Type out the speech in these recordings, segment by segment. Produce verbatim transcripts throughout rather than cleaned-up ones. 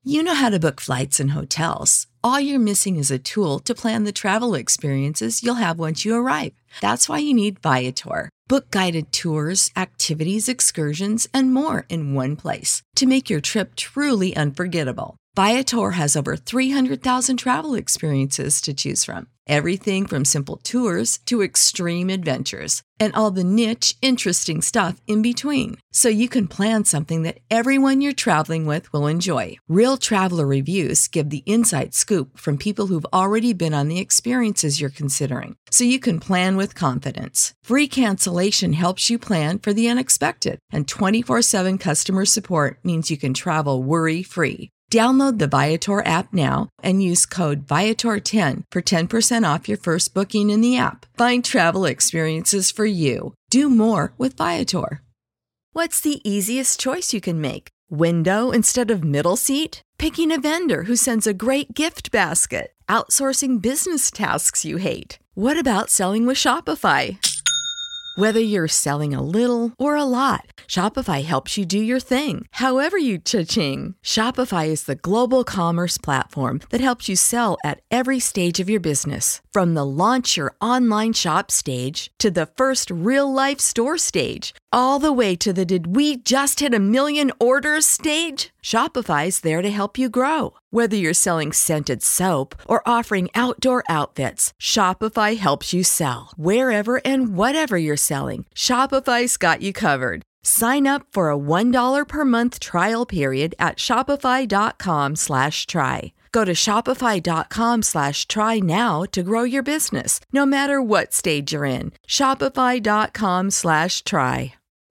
You know how to book flights and hotels. All you're missing is a tool to plan the travel experiences you'll have once you arrive. That's why you need Viator. Book guided tours, activities, excursions, and more in one place to make your trip truly unforgettable. Viator has over three hundred thousand travel experiences to choose from. Everything from simple tours to extreme adventures and all the niche, interesting stuff in between. So you can plan something that everyone you're traveling with will enjoy. Real traveler reviews give the inside scoop from people who've already been on the experiences you're considering. So you can plan with confidence. Free cancellation helps you plan for the unexpected. And twenty-four seven customer support means you can travel worry-free. Download the Viator app now and use code Viator ten for ten percent off your first booking in the app. Find travel experiences for you. Do more with Viator. What's the easiest choice you can make? Window instead of middle seat? Picking a vendor who sends a great gift basket? Outsourcing business tasks you hate? What about selling with Shopify? Whether you're selling a little or a lot, Shopify helps you do your thing, however you cha-ching. Shopify is the global commerce platform that helps you sell at every stage of your business. From the launch your online shop stage to the first real-life store stage, all the way to the did we just hit a million orders stage. Shopify's there to help you grow. Whether you're selling scented soap or offering outdoor outfits, Shopify helps you sell. Wherever and whatever you're selling, Shopify's got you covered. Sign up for a one dollar per month trial period at shopify.com slash try. Go to shopify.com slash try now to grow your business, no matter what stage you're in. Shopify.com slash try.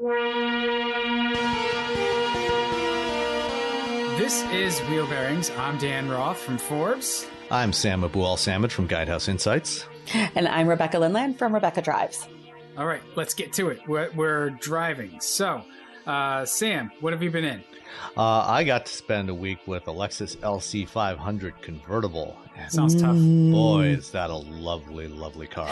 This is Wheel Bearings. I'm Dan Roth from Forbes. I'm Sam Abuel-Samad from Guidehouse Insights. And I'm Rebecca Lindland from Rebecca Drives. All right, let's get to it. We're, we're driving. So, uh, Sam, what have you been in? Uh, I got to spend a week with a Lexus L C five hundred convertible. And Sounds tough. Boy, is that a lovely, lovely car.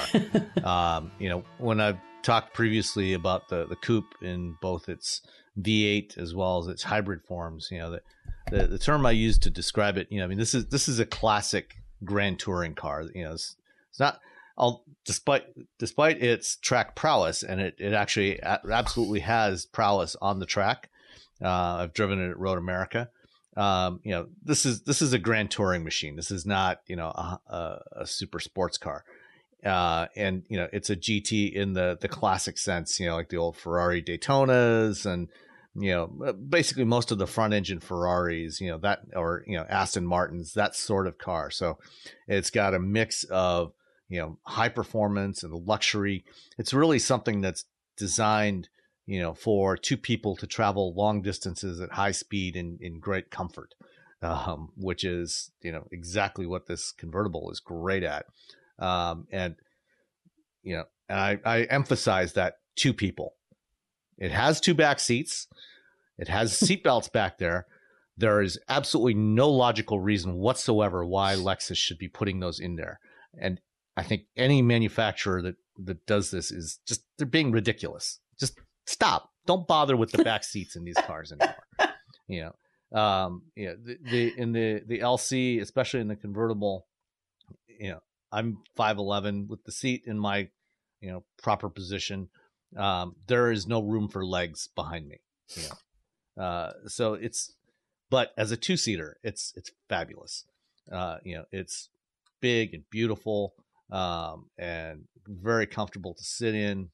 um, you know, when I've talked previously about the, the coupe in both its V eight as well as its hybrid forms, you know, the, the, the term I use to describe it, you know, I mean, this is this is a classic grand touring car. You know, it's, it's not, I'll, despite despite its track prowess, and it, it actually a- absolutely has prowess on the track. Uh, I've driven it at Road America. Um, you know, this is this is a grand touring machine. This is not, you know, a, a, a super sports car. Uh, and, you know, it's a G T in the, the classic sense, you know, like the old Ferrari Daytonas and, you know, basically most of the front engine Ferraris, you know, that, or, you know, Aston Martins, that sort of car. So it's got a mix of, you know, high performance and luxury. It's really something that's designed, you know, for two people to travel long distances at high speed and in great comfort, um, which is, you know, exactly what this convertible is great at. Um, and, you know, and I, I emphasize that two people. It has two back seats. It has seatbelts back there. There is absolutely no logical reason whatsoever why Lexus should be putting those in there. And I think any manufacturer that, that does this is just, they're being ridiculous. Just stop. Don't bother with the back seats in these cars anymore. You know, um, you know, the, the, in the, the L C, especially in the convertible, you know, I'm five eleven with the seat in my, you know, proper position. Um, there is no room for legs behind me. You know, uh, so it's, but as a two seater, it's it's fabulous. Uh, you know, it's big and beautiful, um, and very comfortable to sit in.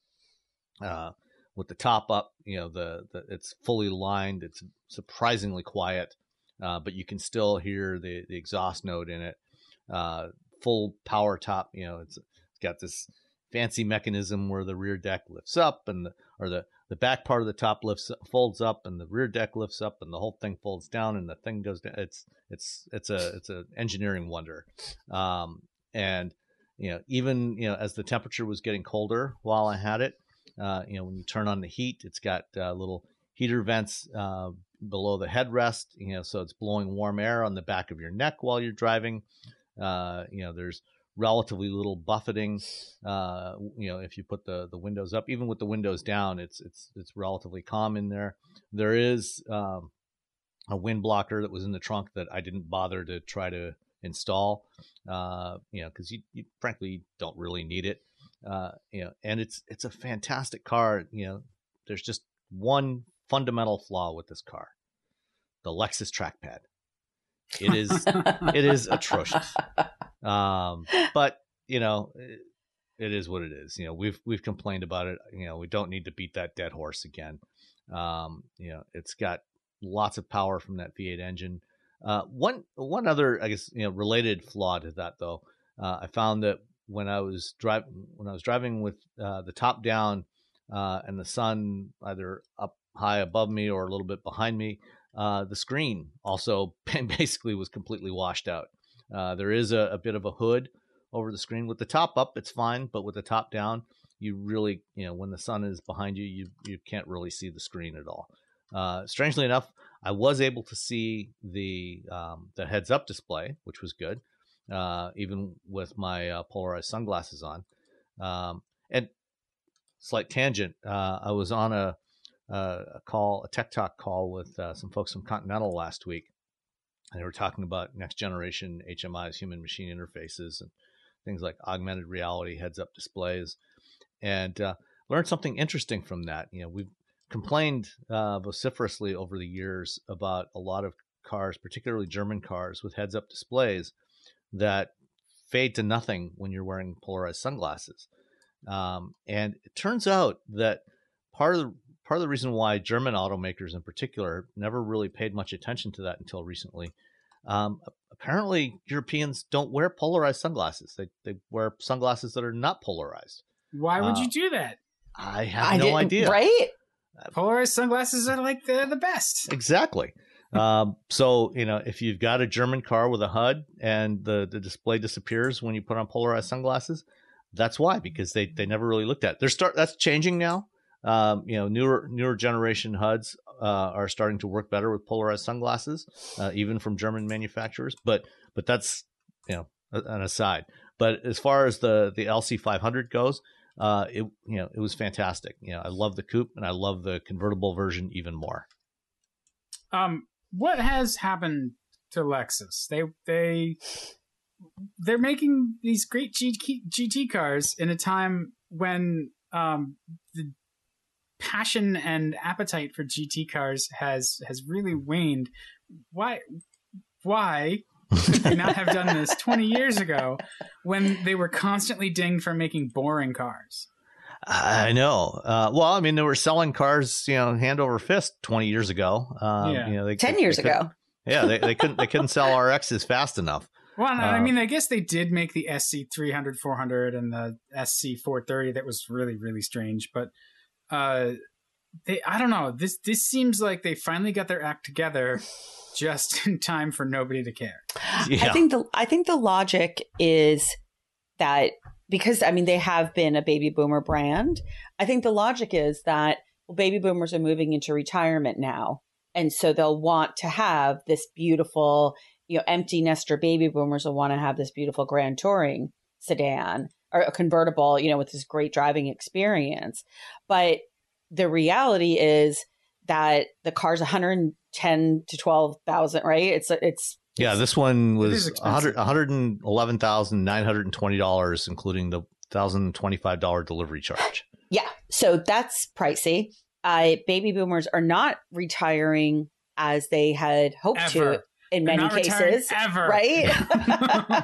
Uh, with the top up, you know, the, the it's fully lined. It's surprisingly quiet, uh, but you can still hear the the exhaust note in it. Uh, full power top, you know, it's, it's got this fancy mechanism where the rear deck lifts up and the, or the, the back part of the top lifts, folds up and the rear deck lifts up and the whole thing folds down and the thing goes down. It's, it's, it's a, it's an engineering wonder. Um, and, you know, even, you know, as the temperature was getting colder while I had it, uh, you know, when you turn on the heat, it's got uh, little heater vents, uh, below the headrest, you know, so it's blowing warm air on the back of your neck while you're driving. Uh, you know, there's relatively little buffeting. Uh, you know, if you put the, the windows up, even with the windows down, it's it's it's relatively calm in there. There is um, a wind blocker that was in the trunk that I didn't bother to try to install, uh, you know, because you, you frankly don't really need it. Uh, you know, and it's it's a fantastic car. You know, there's just one fundamental flaw with this car: the Lexus trackpad. It is it is atrocious. Um, but you know, it, it is what it is. You know, we've we've complained about it. You know, we don't need to beat that dead horse again. Um, you know, it's got lots of power from that V eight engine. Uh, one one other, I guess, you know, related flaw to that though, uh, I found that when I was driving when I was driving with uh, the top down uh, and the sun either up high above me or a little bit behind me, uh, the screen also basically was completely washed out. Uh, there is a, a bit of a hood over the screen. With the top up, it's fine, but with the top down, you really, you know, when the sun is behind you, you you can't really see the screen at all. Uh, strangely enough, I was able to see the um, the heads up display, which was good. Uh, even with my uh, polarized sunglasses on. Um, and slight tangent, uh, I was on a, a call, a Tech Talk call with uh, some folks from Continental last week. And they were talking about next generation H M Is, human machine interfaces, and things like augmented reality, heads up displays, and uh, learned something interesting from that. You know, we've complained uh, vociferously over the years about a lot of cars, particularly German cars with heads up displays, that fade to nothing when you're wearing polarized sunglasses. Um, and it turns out that part of the part of the reason why German automakers in particular never really paid much attention to that until recently, um, apparently Europeans don't wear polarized sunglasses. They they wear sunglasses that are not polarized. Why would uh, you do that? I have I no idea. Right? Polarized sunglasses are like the, the best. Exactly. Um, so, you know, if you've got a German car with a H U D and the, the display disappears when you put on polarized sunglasses, that's why, because they, they never really looked at it. They're start that's changing now. Um, you know, newer newer generation H U Ds uh, are starting to work better with polarized sunglasses, uh, even from German manufacturers. But but that's, you know, an aside. But as far as the the L C five hundred goes, uh, it you know it was fantastic. You know, I love the coupe and I love the convertible version even more. Um. What has happened to Lexus? They they they're making these great G T cars in a time when um, the passion and appetite for G T cars has has really waned. Why why could they not have done this twenty years ago when they were constantly dinged for making boring cars? I know. Uh, well, I mean, they were selling cars, you know, hand over fist twenty years ago. Um, yeah. You know, they, Ten they, years they ago. Yeah, they, they couldn't they couldn't sell R Xs fast enough. Well, Uh, I mean, I guess they did make the S C three hundred, four hundred, and the S C four thirty. That was really, really strange. But uh, they, I don't know. This this seems like they finally got their act together just in time for nobody to care. Yeah. I think the I think the logic is that because I mean they have been a baby boomer brand. I think the logic is that well, baby boomers are moving into retirement now, and so they'll want to have this beautiful, you know, empty nester baby boomers will want to have this beautiful grand touring sedan or a convertible, you know, with this great driving experience. But the reality is that the car's one hundred ten to twelve thousand, right? It's it's Yeah, this one It is was expensive. one hundred eleven thousand nine hundred twenty dollars, including the one thousand twenty-five dollars delivery charge. Yeah. So that's pricey. Uh, baby boomers are not retiring as they had hoped Ever. to in They're many not retiring cases. ever. Right?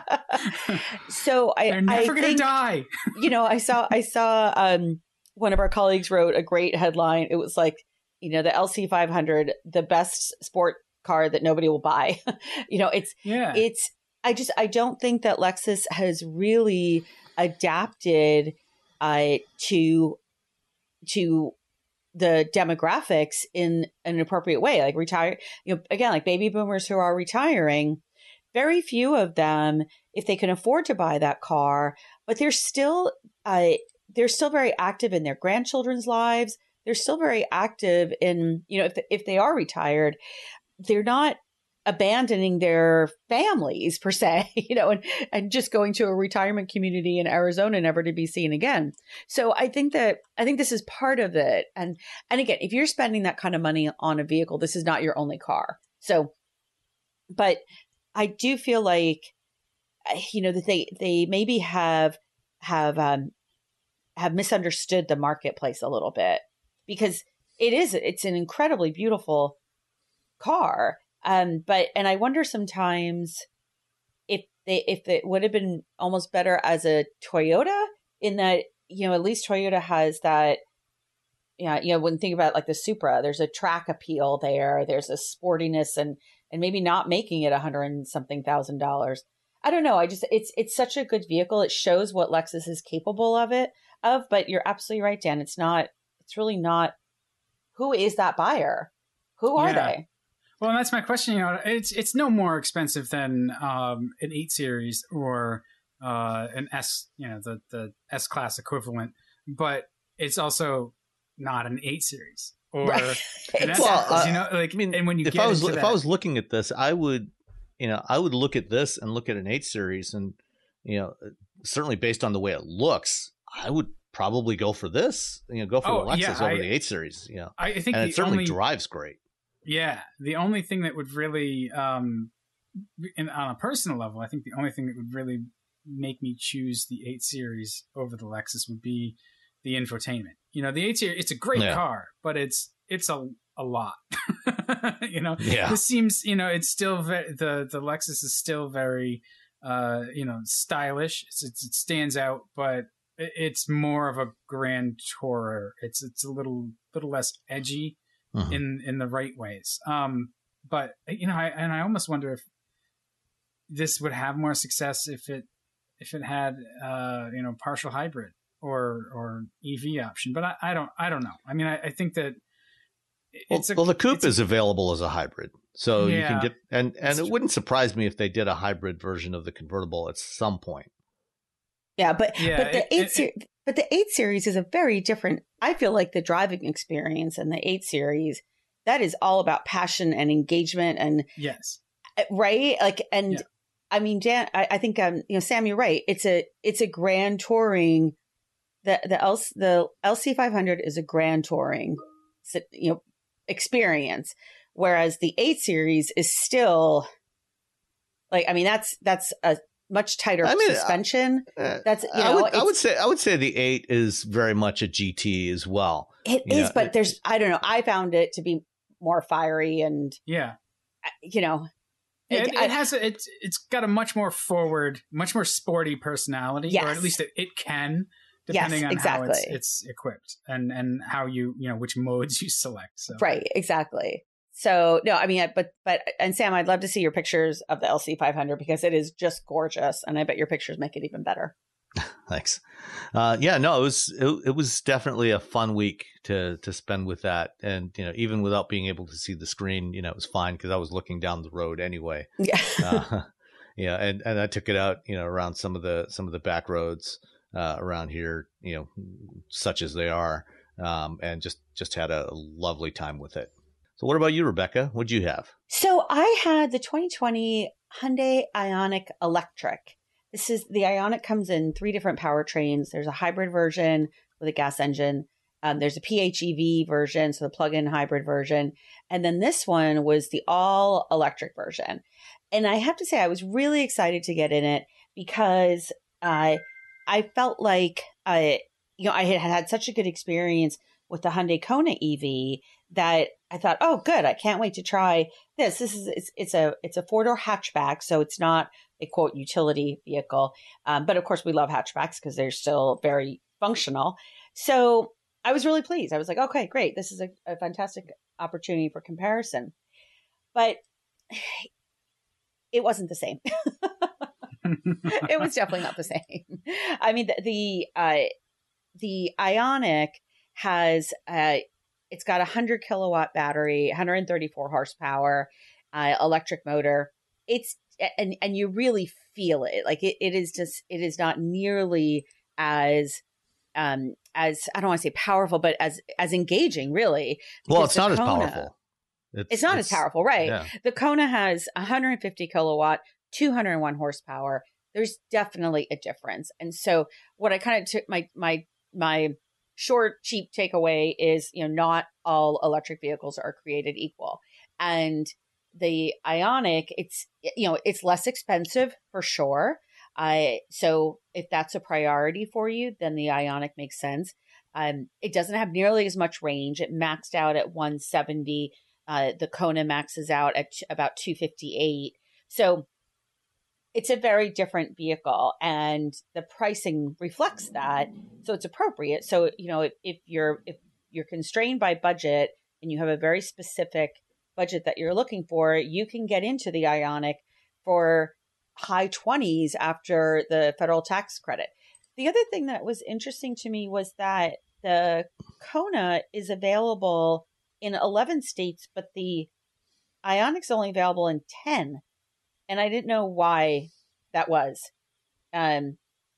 So I, They're never I going to think, die. you know, I saw, I saw um, one of our colleagues wrote a great headline. It was like, you know, the L C five hundred, the best sport car that nobody will buy. You know, it's, Yeah. it's, I just, I don't think that Lexus has really adapted uh, to, to the demographics in an appropriate way. Like retire, you know, again, like baby boomers who are retiring, very few of them, if they can afford to buy that car, but they're still, uh, they're still very active in their grandchildren's lives. They're still very active in, you know, if, if they are retired, they're not abandoning their families per se, you know, and, and just going to a retirement community in Arizona, never to be seen again. So I think that, I think this is part of it. And, and again, if you're spending that kind of money on a vehicle, this is not your only car. So, but I do feel like, you know, that they, they maybe have, have, um, have misunderstood the marketplace a little bit, because it is, it's an incredibly beautiful car. Um, but, and I wonder sometimes if they, if it would have been almost better as a Toyota, in that, you know, at least Toyota has that, yeah, you know, when you think about like the Supra, there's a track appeal there, there's a sportiness, and, and maybe not making it a hundred and something thousand dollars. I don't know. I just, it's, it's such a good vehicle. It shows what Lexus is capable of it, of, but you're absolutely right, Dan. It's not, it's really not, who is that buyer? Who are Yeah. they? Well, and that's my question. You know, it's it's no more expensive than um, an eight series or uh, an S, you know, the the S class equivalent, but it's also not an eight series or Right. an S Well, class. uh, You know, like, I mean, and when you if get I was into if that, I was looking at this, I would, you know, I would look at this and look at an eight series, and you know, certainly based on the way it looks, I would probably go for this. You know, go for Oh, the Lexus yeah, over I- the eight series. You know, I, I think and the it certainly only drives great. Yeah, the only thing that would really, um, in, on a personal level, I think the only thing that would really make me choose the eight series over the Lexus would be the infotainment. You know, the eight series, it's a great Yeah. car, but it's it's a a lot. you know, Yeah. this seems, you know, it's still ve- the the Lexus is still very, uh, you know, stylish. It's, it's, it stands out, but it, it's more of a grand tourer. It's it's a little little less edgy. Mhm. in in the right ways. Um, but you know, I, and I almost wonder if this would have more success if it if it had uh, you know, partial hybrid or or E V option. But I, I don't I don't know. I mean, I, I think that Well, it's a, well, the coupe it's a- is available as a hybrid, so you Yeah, can get and and that's it true. wouldn't surprise me if they did a hybrid version of the convertible at some point. Yeah, but Yeah, but the it- eight it- series, but the eight series is a very different. I feel like the driving experience in the eight series, that is all about passion and engagement, and yes, right, like, and Yeah. I mean, Dan, I, I think um, you know, Sam, you're right. It's a it's a grand touring. The the L, the L C five hundred is a grand touring, you know, experience, whereas the eight series is still like, I mean, that's that's a much tighter I mean, suspension. Uh, That's, you I know, would I it's- would say I would say the eight is very much a G T as well. It you is, know, but it- there's, I don't know. I found it to be more fiery and, yeah. you know, Yeah, it- it, I- it has a, it's it's got a much more forward, much more sporty personality, or Yes. at least it, it can, Yes, depending on how it's, exactly. it's equipped and and how you you know which modes you select. So right, exactly. So no, I mean, I- but, but, and Sam, I'd love to see your pictures of the L C five hundred because it is just gorgeous. And I bet your pictures make it even better. Thanks. Uh, yeah, no, it was it, it was definitely a fun week to to spend with that, and you know, even without being able to see the screen, you know, it was fine because I was looking down the road anyway. Yeah. uh, yeah, and and I took it out, you know, around some of the some of the back roads uh, around here, you know, such as they are, um, and just just had a lovely time with it. So, what about you, Rebecca? What'd you have? So I had the twenty twenty Hyundai Ioniq Electric. This is the Ioniq comes in three different powertrains. There's a hybrid version with a gas engine. Um, there's a P H E V version, so the plug-in hybrid version. And then this one was the all electric version. And I have to say, I was really excited to get in it because uh, I felt like, uh, you know, I had had such a good experience with the Hyundai Kona E V that I thought, oh, good. I can't wait to try this. This is, it's, it's a, it's a four door hatchback. So it's not a quote utility vehicle. Um, but of course we love hatchbacks because they're still very functional. So I was really pleased. I was like, okay, great. This is a, a fantastic opportunity for comparison, but it wasn't the same. It was definitely not the same. I mean, the, the, uh, the Ioniq has, uh, it's got a hundred kilowatt battery, one hundred thirty-four horsepower, uh, electric motor. It's, and, and you really feel it. Like it, it is just, it is not nearly as, um, as, I don't want to say powerful, but as, as engaging really. Well, because it's the not as Kona- powerful. It's not as powerful, right? Yeah. The Kona has one hundred fifty kilowatt, two hundred one horsepower. There's definitely a difference. And so what I kind of took my, my, my short, cheap takeaway is, you know, not all electric vehicles are created equal. And the Ioniq, it's, you know, it's less expensive for sure. I, so if that's a priority for you, then the Ioniq makes sense. Um, it doesn't have nearly as much range. It maxed out at one seventy. Uh, the Kona maxes out at t- about two fifty-eight. So it's a very different vehicle, and the pricing reflects that. So it's appropriate. So, you know, if, if you're, if you're constrained by budget and you have a very specific budget that you're looking for, you can get into the Ioniq for high twenties after the federal tax credit. The other thing that was interesting to me was that the Kona is available in eleven states, but the Ioniq's only available in ten. And I didn't know why that was. Um,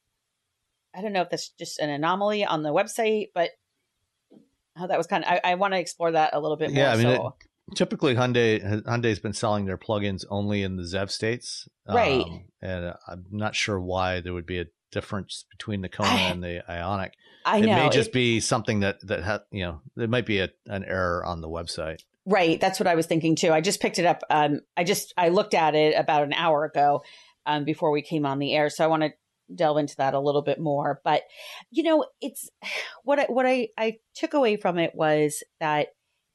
I don't know if that's just an anomaly on the website, but how that was kind of, I, I want to explore that a little bit more. Yeah, I mean, so. it, typically Hyundai Hyundai's been selling their plugins only in the Z E V states. Right. Um, and I'm not sure why there would be a difference between the Kona I, and the Ioniq. I it know. may just it, be something that, that ha, you know, there might be a, an error on the website. Right. That's what I was thinking too. I just picked it up. Um, I just, I looked at it about an hour ago um, before we came on the air. So I want to delve into that a little bit more. But, you know, it's what I, what I, I took away from it was that,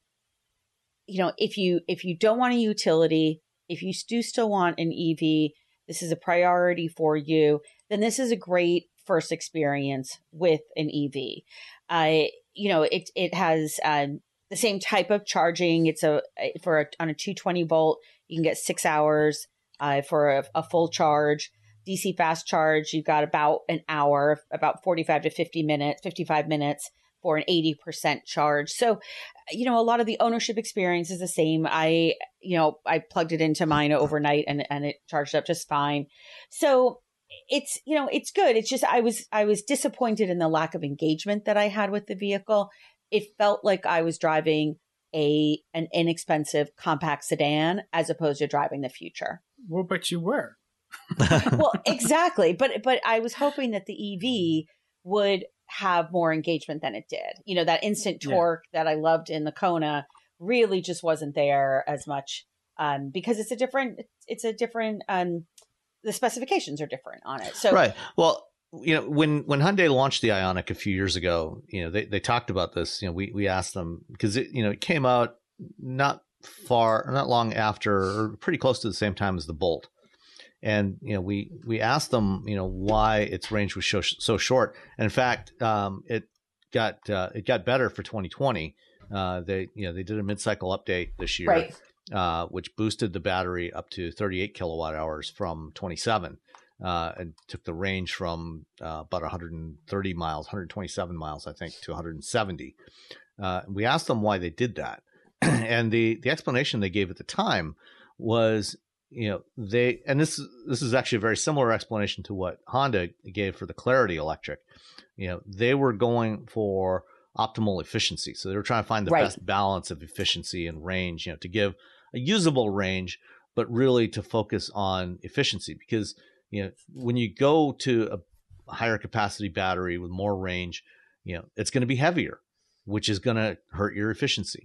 you know, if you, if you don't want a utility, if you do still want an E V, this is a priority for you, then this is a great first experience with an E V. Uh, you know, it, it has, um, the same type of charging. It's a for a, on a two twenty volt, you can get six hours uh, for a, a full charge. D C fast charge, you've got about an hour, about forty-five to fifty minutes, fifty-five minutes for an eighty percent charge. So, you know, a lot of the ownership experience is the same. I, you know, I plugged it into mine overnight and and it charged up just fine. So it's, you know, it's good. It's just I was I was disappointed in the lack of engagement that I had with the vehicle. It felt like I was driving a an inexpensive compact sedan as opposed to driving the future. Well, but you were. Well, exactly. But but I was hoping that the E V would have more engagement than it did. You know, that instant torque yeah. that I loved in the Kona really just wasn't there as much um, because it's a different, it's a different, um, the specifications are different on it. So right. Well, you know, when, when Hyundai launched the Ioniq a few years ago, you know, they, they talked about this, you know, we, we asked them because it, you know, it came out not far, not long after, or pretty close to the same time as the Bolt. And, you know, we, we asked them, you know, why its range was so, so short. And in fact, um, it got, uh, it got better for twenty twenty. Uh, they, you know, they did a mid-cycle update this year, right. uh, which boosted the battery up to thirty-eight kilowatt hours from twenty-seven. Uh, and took the range from uh, about one hundred thirty miles, one hundred twenty-seven miles, I think, to one hundred seventy. Uh, we asked them why they did that. And the, the explanation they gave at the time was, you know, they, and this, this is actually a very similar explanation to what Honda gave for the Clarity Electric. You know, they were going for optimal efficiency. So they were trying to find the right. best balance of efficiency and range, you know, to give a usable range, but really to focus on efficiency because, you know, when you go to a higher capacity battery with more range, you know, it's going to be heavier, which is going to hurt your efficiency.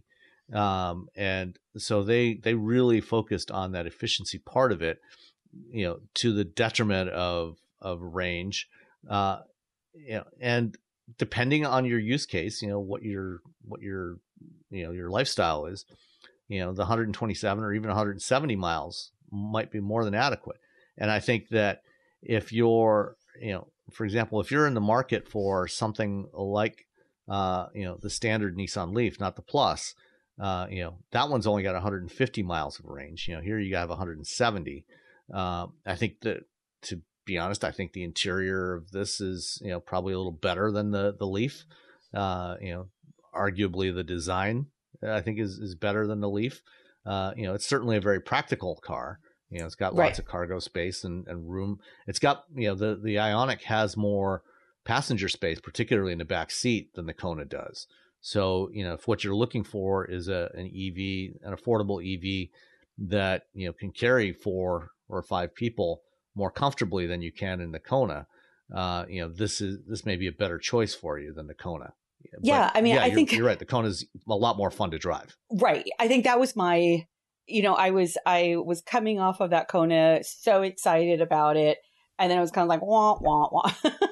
Um, and so they, they really focused on that efficiency part of it, you know, to the detriment of, of range. Uh, you know, and depending on your use case, you know, what your, what your, you know, your lifestyle is, you know, the one hundred twenty-seven or even one hundred seventy miles might be more than adequate. And I think that if you're, you know, for example, if you're in the market for something like, uh, you know, the standard Nissan Leaf, not the Plus, uh, you know, that one's only got one hundred fifty miles of range. You know, here you have one hundred seventy. Uh, I think that, to be honest, I think the interior of this is, you know, probably a little better than the, the Leaf. Uh, you know, arguably the design, I think, is, is better than the Leaf. Uh, you know, it's certainly a very practical car. You know, it's got right. lots of cargo space and, and room. It's got, you know, the, the Ioniq has more passenger space, particularly in the back seat, than the Kona does. So, you know, if what you're looking for is a, an E V, an affordable E V that, you know, can carry four or five people more comfortably than you can in the Kona, uh, you know, this is, this may be a better choice for you than the Kona. Yeah. But, I mean, yeah, I you're, think you're right. The Kona is a lot more fun to drive. Right. I think that was my you know, I was, I was coming off of that Kona, so excited about it. And then I was kind of like, wah, wah, wah.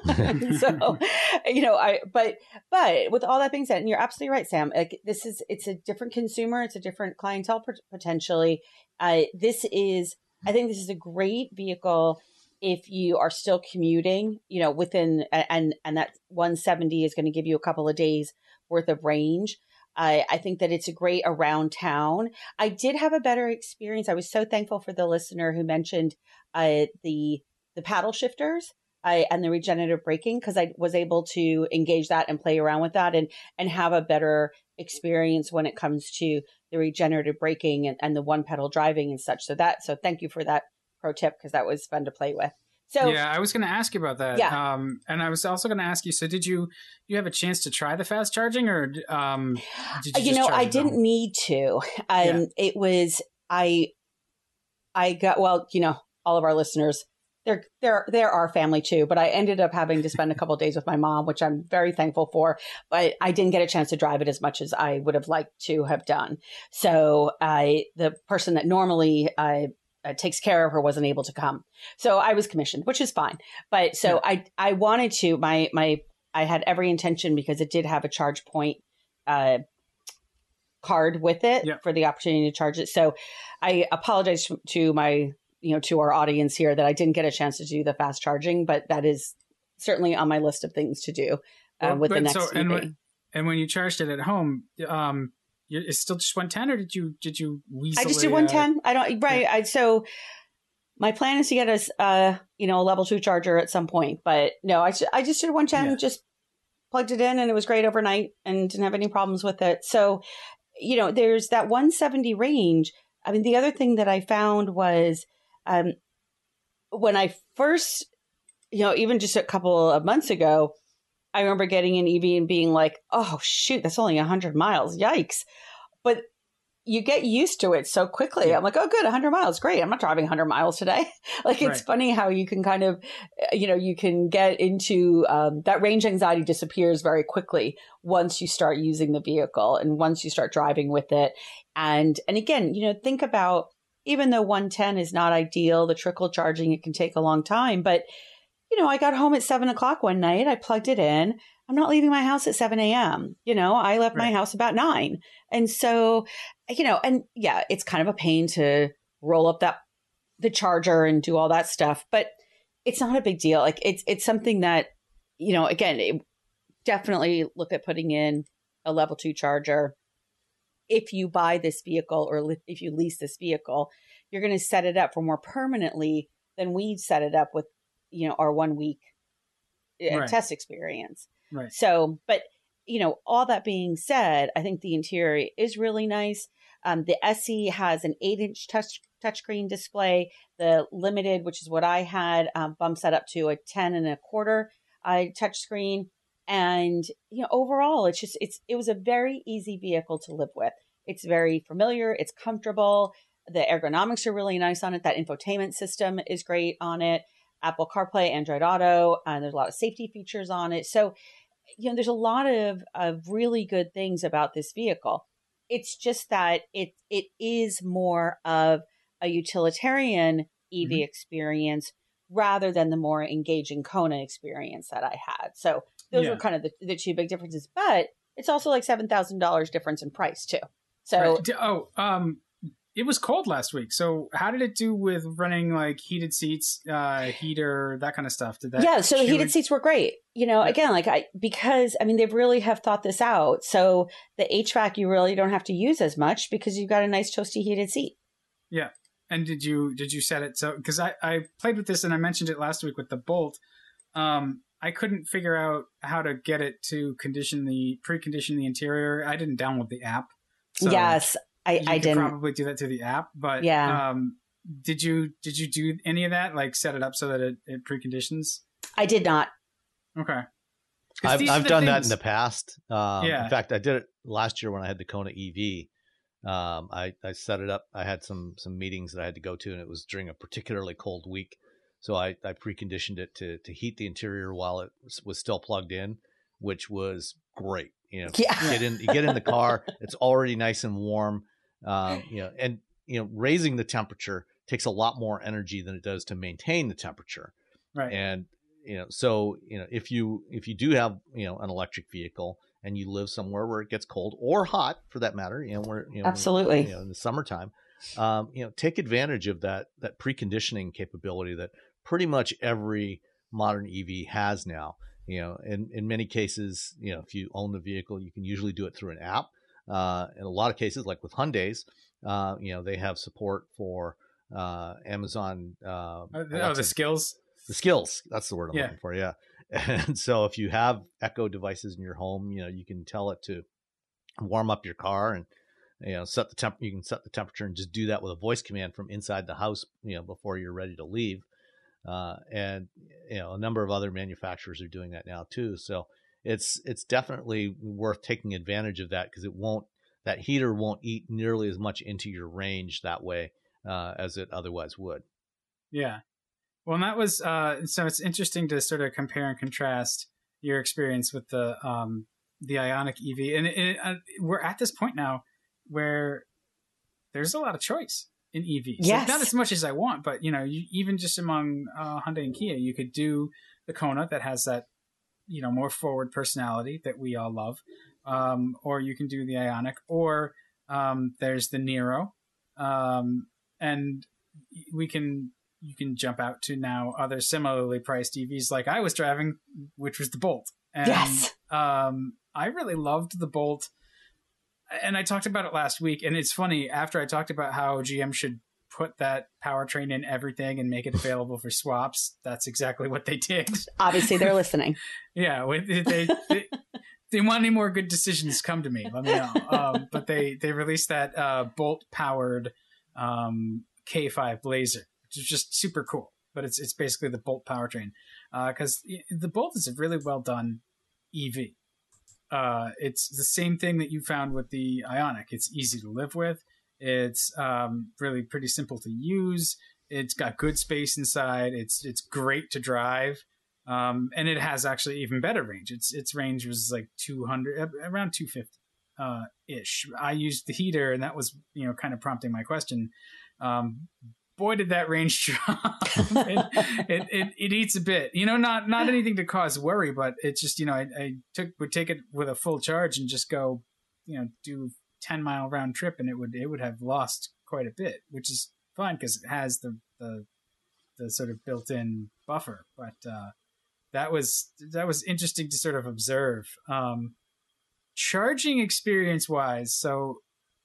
So, you know, I, but, but with all that being said, and you're absolutely right, Sam, like this is, it's a different consumer. It's a different clientele potentially. Uh, this is, I think this is a great vehicle if you are still commuting, you know, within, and, and that one seventy is going to give you a couple of days worth of range. I, I think that it's a great around town. I did have a better experience. I was so thankful for the listener who mentioned uh, the, the paddle shifters I, and the regenerative braking, because I was able to engage that and play around with that and, and have a better experience when it comes to the regenerative braking and, and the one pedal driving and such. So that, so thank you for that pro tip, because that was fun to play with. So yeah, I was going to ask you about that. Yeah. Um, and I was also going to ask you, so did you, you have a chance to try the fast charging or, um, did you, you know, just I charge it didn't home? need to, um, Yeah. it was, I, I got, well, you know, all of our listeners, they're, they're, they're our family too, but I ended up having to spend a couple of days with my mom, which I'm very thankful for, but I didn't get a chance to drive it as much as I would have liked to have done. So I, the person that normally I, uh, takes care of her wasn't able to come. So I was commissioned, which is fine. But so Yeah. I, I wanted to, my, my, I had every intention because it did have a charge point, uh, card with it Yeah. for the opportunity to charge it. So I apologize to my, you know, to our audience here that I didn't get a chance to do the fast charging, but that is certainly on my list of things to do uh, Well, with the but next so, E V. and when, and when you charged it at home, um, you, it's still just one ten, or did you did you weasel I just did a, one uh, ten. I don't right. I so my plan is to get us, uh, you know, a level two charger at some point, but no, I I just did one ten. Yeah. Just plugged it in, and it was great overnight, and didn't have any problems with it. So, you know, there's that one seventy range. I mean, the other thing that I found was um, when I first, you know, even just a couple of months ago, I remember getting an E V and being like, oh, shoot, that's only one hundred miles. Yikes. But you get used to it so quickly. I'm like, oh, good, one hundred miles. Great. I'm not driving one hundred miles today. Like, it's Right. funny how you can kind of, you know, you can get into um, that range anxiety disappears very quickly once you start using the vehicle and once you start driving with it. And, and again, you know, think about, even though one ten is not ideal, the trickle charging, it can take a long time. But, you know, I got home at seven o'clock one night. I plugged it in. I'm not leaving my house at seven a.m. You know, I left my Right. house about nine. And so, you know, and yeah, it's kind of a pain to roll up that, the charger and do all that stuff, but it's not a big deal. Like it's, it's something that, you know, again, it, definitely look at putting in a level two charger. If you buy this vehicle or li- if you lease this vehicle, you're going to set it up for more permanently than we set it up with, you know, our one week uh, Right. test experience. Right. So, but, you know, all that being said, I think the interior is really nice. Um, the S E has an eight inch touch touchscreen display. The Limited, which is what I had, um, bumps that up to a ten and a quarter uh, touchscreen. And, you know, overall, it's just, it's, it was a very easy vehicle to live with. It's very familiar. It's comfortable. The ergonomics are really nice on it. That infotainment system is great on it. Apple CarPlay, Android Auto, and there's a lot of safety features on it. So, you know, there's a lot of, of really good things about this vehicle. It's just that it it is more of a utilitarian E V Mhm. experience rather than the more engaging Kona experience that I had. So those Yeah. were kind of the, the two big differences. But it's also like seven thousand dollars difference in price too. So Right. D- Oh, um, it was cold last week. So how did it do with running like heated seats, uh, heater, that kind of stuff? Did that? yeah, so the change- heated seats were great. You know, Yeah. again, like I, because I mean, they really have thought this out. So the H V A C you really don't have to use as much because you've got a nice toasty heated seat. Yeah. And did you did you set it so? Because I I played with this and I mentioned it last week with the Bolt. Um, I couldn't figure out how to get it to condition the precondition the interior. I didn't download the app. So yes, I, you I could didn't. probably do that through the app, but Yeah. Um, did you did you do any of that? Like set it up so that it, it preconditions? I did not. Okay. 'Cause I've these are I've the done that in things- the past. Um, Yeah. In fact, I did it last year when I had the Kona E V. Um, I, I set it up. I had some some meetings that I had to go to, and it was during a particularly cold week. So I, I preconditioned it to to heat the interior while it was, was still plugged in, which was great. You know, Yeah. you get in you get in the car, it's already nice and warm. Um, you know, and you know, raising the temperature takes a lot more energy than it does to maintain the temperature. Right. And, you know, so, you know, if you, if you do have, you know, an electric vehicle and you live somewhere where it gets cold or hot for that matter, you know, where, you know, absolutely, you know, in the summertime, um, you know, take advantage of that, that preconditioning capability that pretty much every modern E V has now. You know, in, in many cases, you know, if you own the vehicle, you can usually do it through an app. Uh, in a lot of cases, like with Hyundais, uh, you know, they have support for uh, Amazon. Uh, oh, oh the skills. The skills. That's the word I'm yeah. looking for. Yeah. And so if you have Echo devices in your home, you know, you can tell it to warm up your car and, you know, set the temp. You can set the temperature and just do that with a voice command from inside the house, you know, before you're ready to leave. Uh, and, you know, a number of other manufacturers are doing that now too. So it's, it's definitely worth taking advantage of that because it won't, that heater won't eat nearly as much into your range that way uh, as it otherwise would. Yeah. Well, and that was, uh, so it's interesting to sort of compare and contrast your experience with the, um, the Ioniq E V. And it, it, uh, we're at this point now where there's a lot of choice in E Vs. Yes. Like, not as much as I want, but, you know, you, even just among uh, Hyundai and Kia, you could do the Kona that has that, you know, more forward personality that we all love. Um, or you can do the Ioniq, or um, there's the Niro. Um, and we can, you can jump out to now other similarly priced E Vs like I was driving, which was the Bolt. And, yes. Um, I really loved the Bolt. And I talked about it last week, and it's funny, after I talked about how G M should put that powertrain in everything and make it available for swaps, that's exactly what they did. Obviously, they're listening. Yeah, they, they, they, they want any more good decisions, come to me, let me know. Um, but they, they released that uh, Bolt-powered um, K five Blazer, which is just super cool. But it's it's basically the Bolt powertrain, because uh, the Bolt is a really well-done E V. Uh, it's the same thing that you found with the Ioniq. It's easy to live with. It's um, really pretty simple to use. It's got good space inside. It's it's great to drive, um, and it has actually even better range. Its its range was like two hundred, around two fifty uh, ish. I used the heater, and that was, you know, kind of prompting my question. Um, boy, did that range drop. it, it, it, it eats a bit, you know, not, not anything to cause worry, but it's just, you know, I, I took, would take it with a full charge and just go, you know, do ten mile round trip, and it would, it would have lost quite a bit, which is fine because it has the, the, the sort of built-in buffer. But, uh, that was, that was interesting to sort of observe. Um, charging experience wise. So,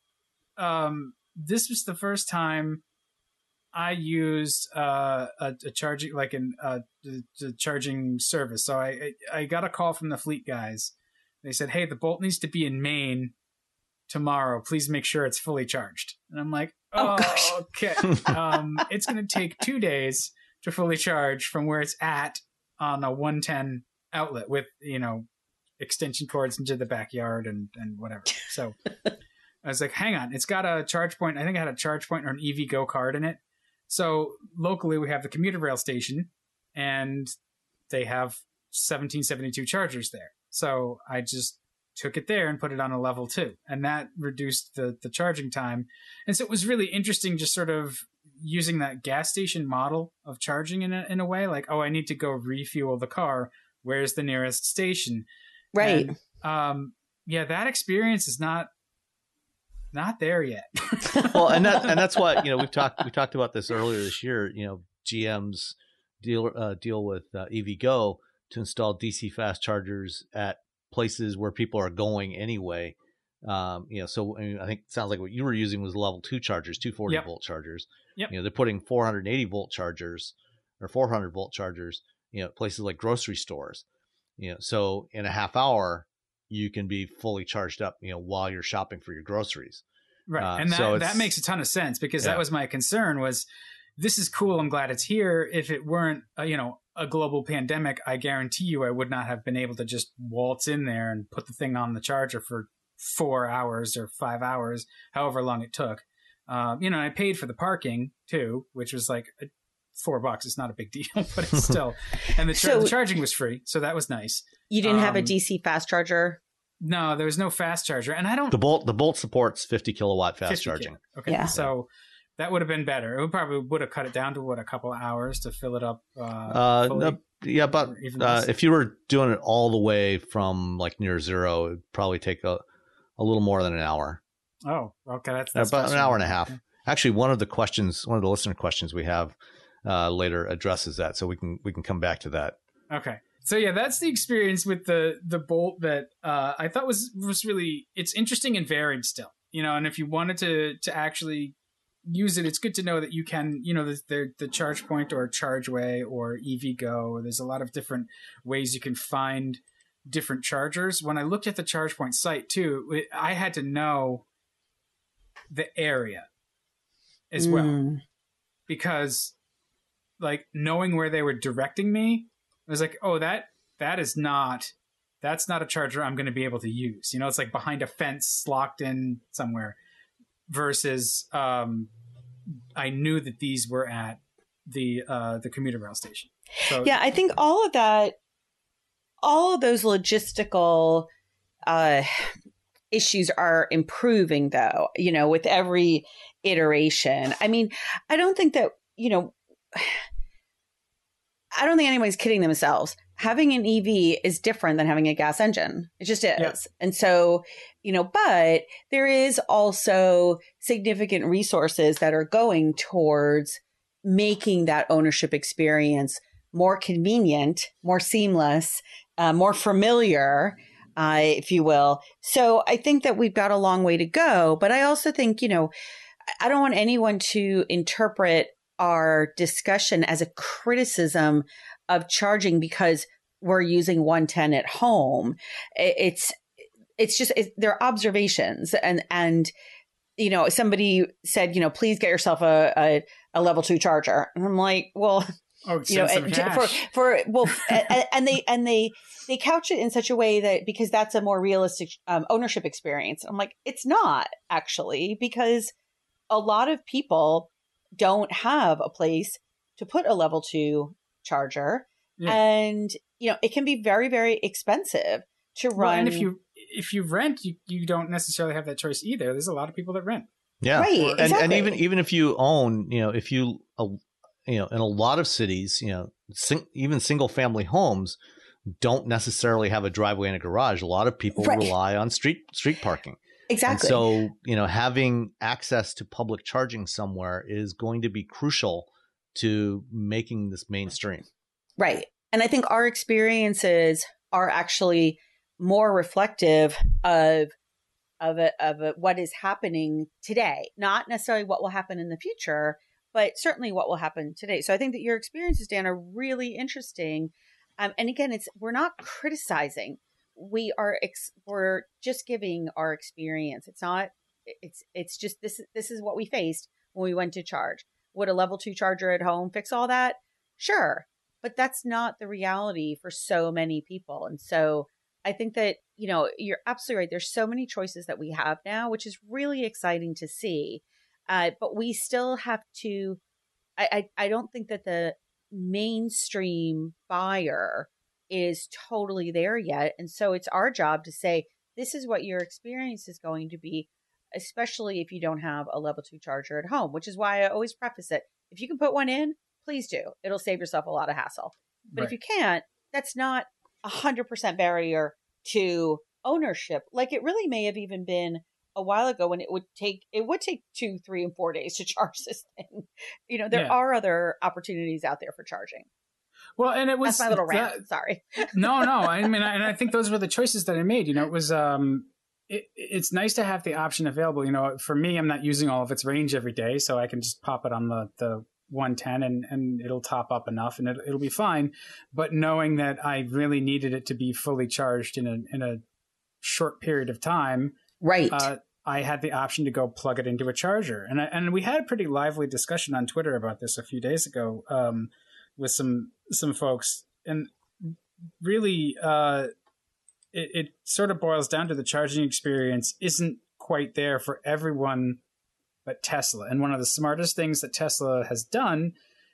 um, this was the first time I used uh, a, a charging, like an uh, the, the charging service. So I I got a call from the fleet guys. They said, "Hey, the Bolt needs to be in Maine tomorrow. Please make sure it's fully charged." And I'm like, "Oh, oh okay. um, it's going to take two days to fully charge from where it's at on a one ten outlet with, you know, extension cords into the backyard and and whatever." So I was like, "Hang on, it's got a charge point. I think I had a charge point or an E V Go card in it." So locally, we have the commuter rail station, and they have seventeen seventy-two chargers there. So I just took it there and put it on a level two, and that reduced the, the charging time. And so it was really interesting just sort of using that gas station model of charging in a, in a way, like, oh, I need to go refuel the car. Where's the nearest station? Right. And, um, yeah, that experience is not not there yet. Well, and that and that's what, you know, we've talked we talked about this earlier this year. You know, G M's deal uh, deal with uh, EVgo to install D C fast chargers at places where people are going anyway. Um, you know, so I, mean, I think it sounds like what you were using was level two chargers, two forty yep. volt chargers. Yep. You know, they're putting four hundred eighty volt chargers or four hundred volt chargers, you know, places like grocery stores. You know, so in a half hour, you can be fully charged up, you know, while you're shopping for your groceries. Right. Uh, and that, so that makes a ton of sense because yeah. that was my concern was this is cool. I'm glad it's here. If it weren't, uh, you know, a global pandemic, I guarantee you I would not have been able to just waltz in there and put the thing on the charger for four hours or five hours, however long it took. Um, you know, I paid for the parking too, which was like a, four bucks. It's not a big deal, but it's still, and the, char- So- the charging was free. So that was nice. You didn't have a Um, D C fast charger? No, there was no fast charger. And I don't, The Bolt the Bolt supports fifty kilowatt fast fifty charging. K. Okay. Yeah. So That would have been better. It would probably would have cut it down to what, a couple of hours to fill it up. Uh, uh no, yeah, but uh, if you were doing it all the way from like near zero, it'd probably take a, a little more than an hour. Oh, okay, that's, that's about an hour and a half. Okay. Actually, one of the questions, one of the listener questions we have uh, later addresses that, so we can we can come back to that. Okay. So yeah, that's the experience with the the Bolt that uh, I thought was was really, it's interesting and varied still, you know. And if you wanted to to actually use it, it's good to know that you can, you know, the the, the ChargePoint or ChargeWay or EVgo. There's a lot of different ways you can find different chargers. When I looked at the ChargePoint site too, it, I had to know the area as well, mm. because like knowing where they were directing me, I was like, oh, that that is not, that's not a charger I'm going to be able to use. You know, it's like behind a fence, locked in somewhere. Versus, um, I knew that these were at the uh, the commuter rail station. So, yeah, I think all of that, all of those logistical uh, issues are improving, though. You know, with every iteration. I mean, I don't think that, you know, I don't think anybody's kidding themselves. Having an E V is different than having a gas engine. It just is. Yeah. And so, you know, but there is also significant resources that are going towards making that ownership experience more convenient, more seamless, uh, more familiar, uh, if you will. So I think that we've got a long way to go. But I also think, you know, I don't want anyone to interpret our discussion as a criticism of charging because we're using one ten at home. It's it's just it's, they're observations, and and you know, somebody said, you know, please get yourself a a, a level two charger, and I'm like, well, oh, you know, for for well, and, and they and they they couch it in such a way that because that's a more realistic um, ownership experience. I'm like, it's not actually, because a lot of people don't have a place to put a level two charger. Yeah. And, you know, it can be very, very expensive to run. Well, and if you if you rent, you, you don't necessarily have that choice either. There's a lot of people that rent. Yeah. Right, and, exactly. and even even if you own, you know, if you, uh, you know, in a lot of cities, you know, sing, even single family homes don't necessarily have a driveway and a garage. A lot of people right. rely on street street parking. Exactly. And so, you know, having access to public charging somewhere is going to be crucial to making this mainstream. Right. And I think our experiences are actually more reflective of of a, of a, what is happening today, not necessarily what will happen in the future, but certainly what will happen today. So I think that your experiences, Dan, are really interesting. Um, and again, it's we're not criticizing. We are ex- we're just giving our experience. It's not. It's it's just this. This is what we faced when we went to charge. Would a level two charger at home fix all that? Sure, but that's not the reality for so many people. And so I think that, you know, you're absolutely right. There's so many choices that we have now, which is really exciting to see. Uh, but we still have to. I, I I don't think that the mainstream buyer is totally there yet. And so it's our job to say, this is what your experience is going to be, especially if you don't have a level two charger at home, which is why I always preface it. If you can put one in, please do. It'll save yourself a lot of hassle. But right. if you can't, that's not a hundred percent barrier to ownership. Like it really may have even been a while ago when it would take, it would take two, three and four days to charge this thing. You know, there yeah. are other opportunities out there for charging. Well, and it was that's my little rant. That, Sorry. no, no. I mean, and I think those were the choices that I made. You know, it was um, it, it's nice to have the option available. You know, for me, I'm not using all of its range every day, so I can just pop it on the the one ten, and and it'll top up enough, and it, it'll be fine. But knowing that I really needed it to be fully charged in a in a short period of time, right? Uh, I had the option to go plug it into a charger, and I, and we had a pretty lively discussion on Twitter about this a few days ago. Um, with some some folks, and really uh it, it sort of boils down to the charging experience isn't quite there for everyone but Tesla. And one of the smartest things that Tesla has done,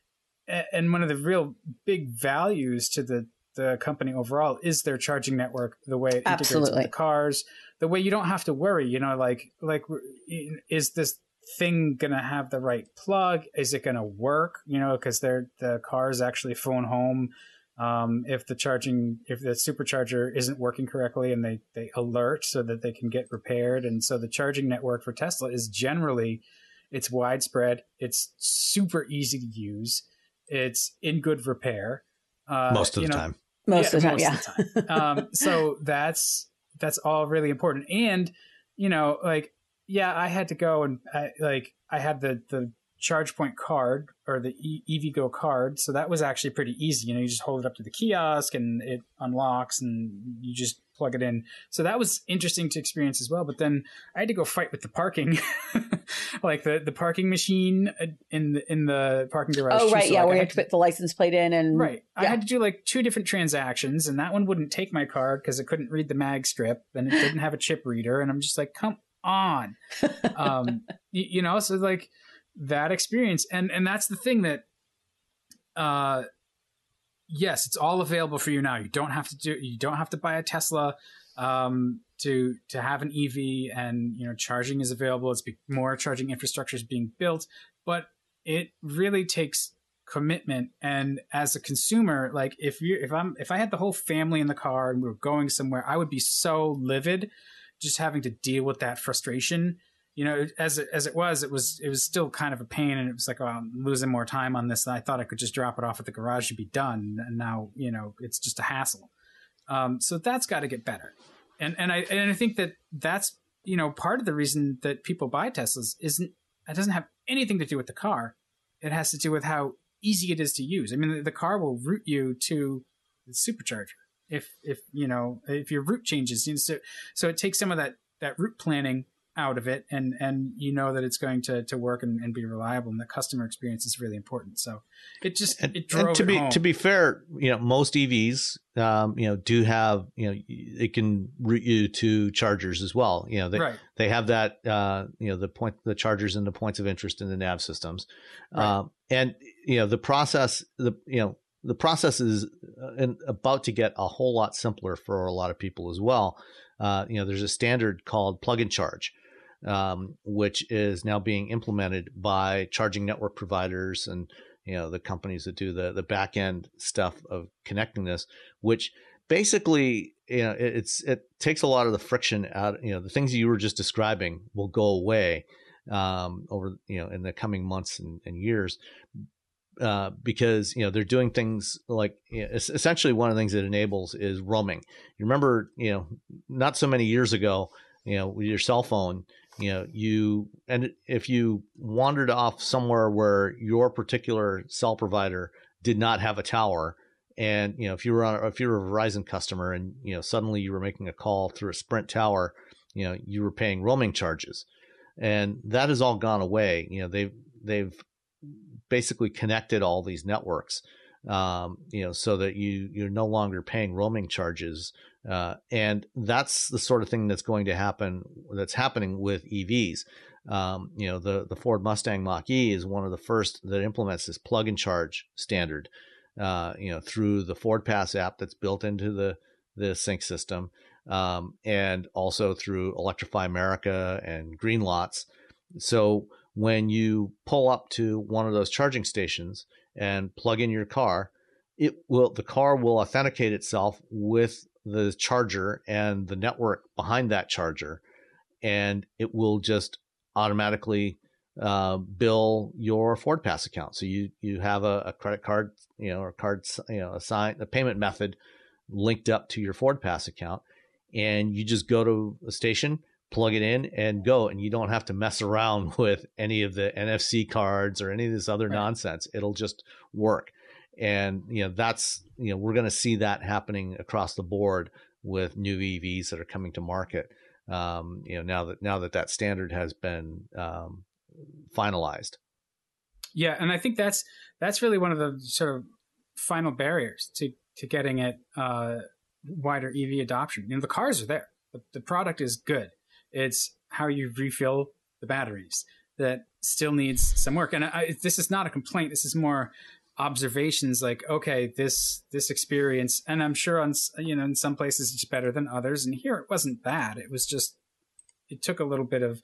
and one of the real big values to the the company overall, is their charging network, the way it integrates Absolutely. with the cars, the way you don't have to worry, you know, like like is this thing going to have the right plug? Is it going to work? You know, because they're the cars actually phone home um, if the charging, if the supercharger isn't working correctly, and they, they alert so that they can get repaired. And so the charging network for Tesla is generally, it's widespread. It's super easy to use. It's in good repair. Uh, most of you the know, time. Most yeah, of the time, most yeah. of the time. Um, so that's, that's all really important. And, you know, like, yeah, I had to go and I, like, I had the, the ChargePoint card or the e- EVgo card. So that was actually pretty easy. You know, you just hold it up to the kiosk and it unlocks and you just plug it in. So that was interesting to experience as well. But then I had to go fight with the parking, like the, the parking machine in the, in the parking garage. Oh, too. right. So yeah. like Where I you had have to put the license plate in and right. Yeah. I had to do like two different transactions, and that one wouldn't take my card because it couldn't read the mag strip and it didn't have a chip reader. And I'm just like, come on. um, you, you know, so like that experience. And, and that's the thing that, uh, yes, it's all available for you now. You don't have to do, you don't have to buy a Tesla, um, to, to have an E V, and, you know, charging is available. It's be, more charging infrastructure is being built, but it really takes commitment. And as a consumer, like if you, if I'm, if I had the whole family in the car and we were going somewhere, I would be so livid just having to deal with that frustration. You know, as it, as it was, it was, it was still kind of a pain. And it was like, oh, I'm losing more time on this. And I thought I could just drop it off at the garage and be done. And now, you know, it's just a hassle. Um, so that's got to get better. And, and I, and I think that that's, you know, part of the reason that people buy Teslas isn't, it doesn't have anything to do with the car. It has to do with how easy it is to use. I mean, the, the car will route you to the supercharger if, if, you know, if your route changes. You know, so, so it takes some of that, that route planning out of it, and and you know that it's going to to work and, and be reliable, and the customer experience is really important. So it just and, it drove and to it be home. to be fair, you know, most E Vs um you know do have, you know, it can route you to chargers as well. You know, they right. they have that uh you know the point the chargers and the points of interest in the nav systems. Right. Um and you know the process the you know the process is uh, about to get a whole lot simpler for a lot of people as well. Uh you know, there's a standard called plug and charge, um, which is now being implemented by charging network providers and, you know, the companies that do the the back end stuff of connecting this, which basically, you know, it, it's it takes a lot of the friction out. You know, the things you were just describing will go away um, over, you know, in the coming months and, and years. Uh, because, you know, they're doing things like, you know, essentially one of the things it enables is roaming. You remember, you know, not so many years ago, you know, with your cell phone, you know, you, and if you wandered off somewhere where your particular cell provider did not have a tower, and, you know, if you were on, if you were a Verizon customer and, you know, suddenly you were making a call through a Sprint tower, you know, you were paying roaming charges, and that has all gone away. You know, they've, they've basically connected all these networks, um, you know, so that you, you're no longer paying roaming charges. Uh, and that's the sort of thing that's going to happen, that's happening with E Vs. Um, you know, the, the Ford Mustang Mach-E is one of the first that implements this plug and charge standard, uh, you know, through the Ford Pass app that's built into the, the sync system, um, and also through Electrify America and Green Lots. So when you pull up to one of those charging stations and plug in your car, it will, the car will authenticate itself with the charger and the network behind that charger, and it will just automatically uh, bill your Ford Pass account. So you you have a, a credit card, you know, or card, you know, a sign, a payment method linked up to your Ford Pass account, and you just go to a station, plug it in, and go, and you don't have to mess around with any of the N F C cards or any of this other right. nonsense. It'll just work. And, you know, that's, you know, we're going to see that happening across the board with new E Vs that are coming to market. Um, you know, now that, now that that standard has been um, finalized. Yeah. And I think that's, that's really one of the sort of final barriers to, to getting it uh, wider E V adoption. You know, the cars are there. The, the product is good. It's how you refill the batteries that still needs some work. And I, this is not a complaint. This is more observations like, okay, this, this experience, and I'm sure on, you know, in some places it's better than others. And here it wasn't bad. It was just, it took a little bit of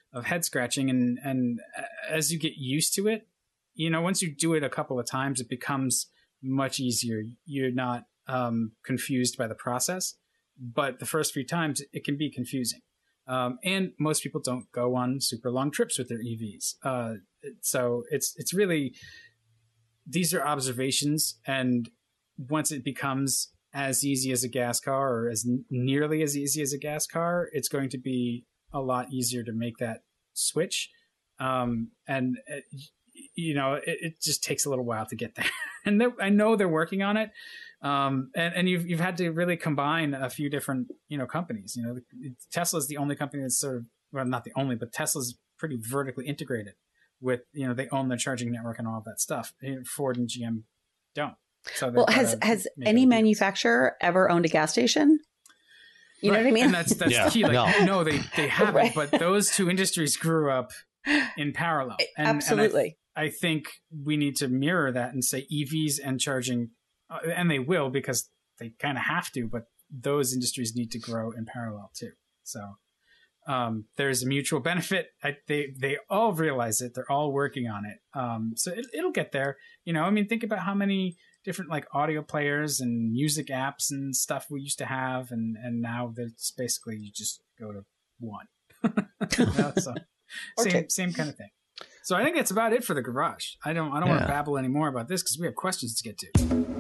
of head scratching. And, and as you get used to it, you know, once you do it a couple of times, it becomes much easier. You're not um, confused by the process, but the first few times it can be confusing. Um, and most people don't go on super long trips with their E Vs. Uh, so it's, it's really, these are observations. And once it becomes as easy as a gas car, or as n- nearly as easy as a gas car, it's going to be a lot easier to make that switch. Um, and, uh, you know, it, it just takes a little while to get there. And I know they're working on it. Um, and, and you've, you've had to really combine a few different, you know, companies. You know, Tesla is the only company that's sort of, well, not the only, but Tesla's pretty vertically integrated with, you know, they own their charging network and all of that stuff. Ford and G M don't. So well, has has any manufacturer ever owned a gas station? You right. know what I mean? And that's that's yeah. the key. Like, no. no, they they haven't. Right. But those two industries grew up in parallel. And, Absolutely. And I, I think we need to mirror that and say E Vs and charging, uh, and they will, because they kind of have to. But those industries need to grow in parallel too. So um, there's a mutual benefit. I, they they all realize it. They're all working on it. Um, so it, it'll get there. You know, I mean, think about how many different like audio players and music apps and stuff we used to have, and and now it's basically you just go to one. You know, so same okay. same kind of thing. So I think that's about it for the garage. I don't I don't yeah. want to babble anymore about this because we have questions to get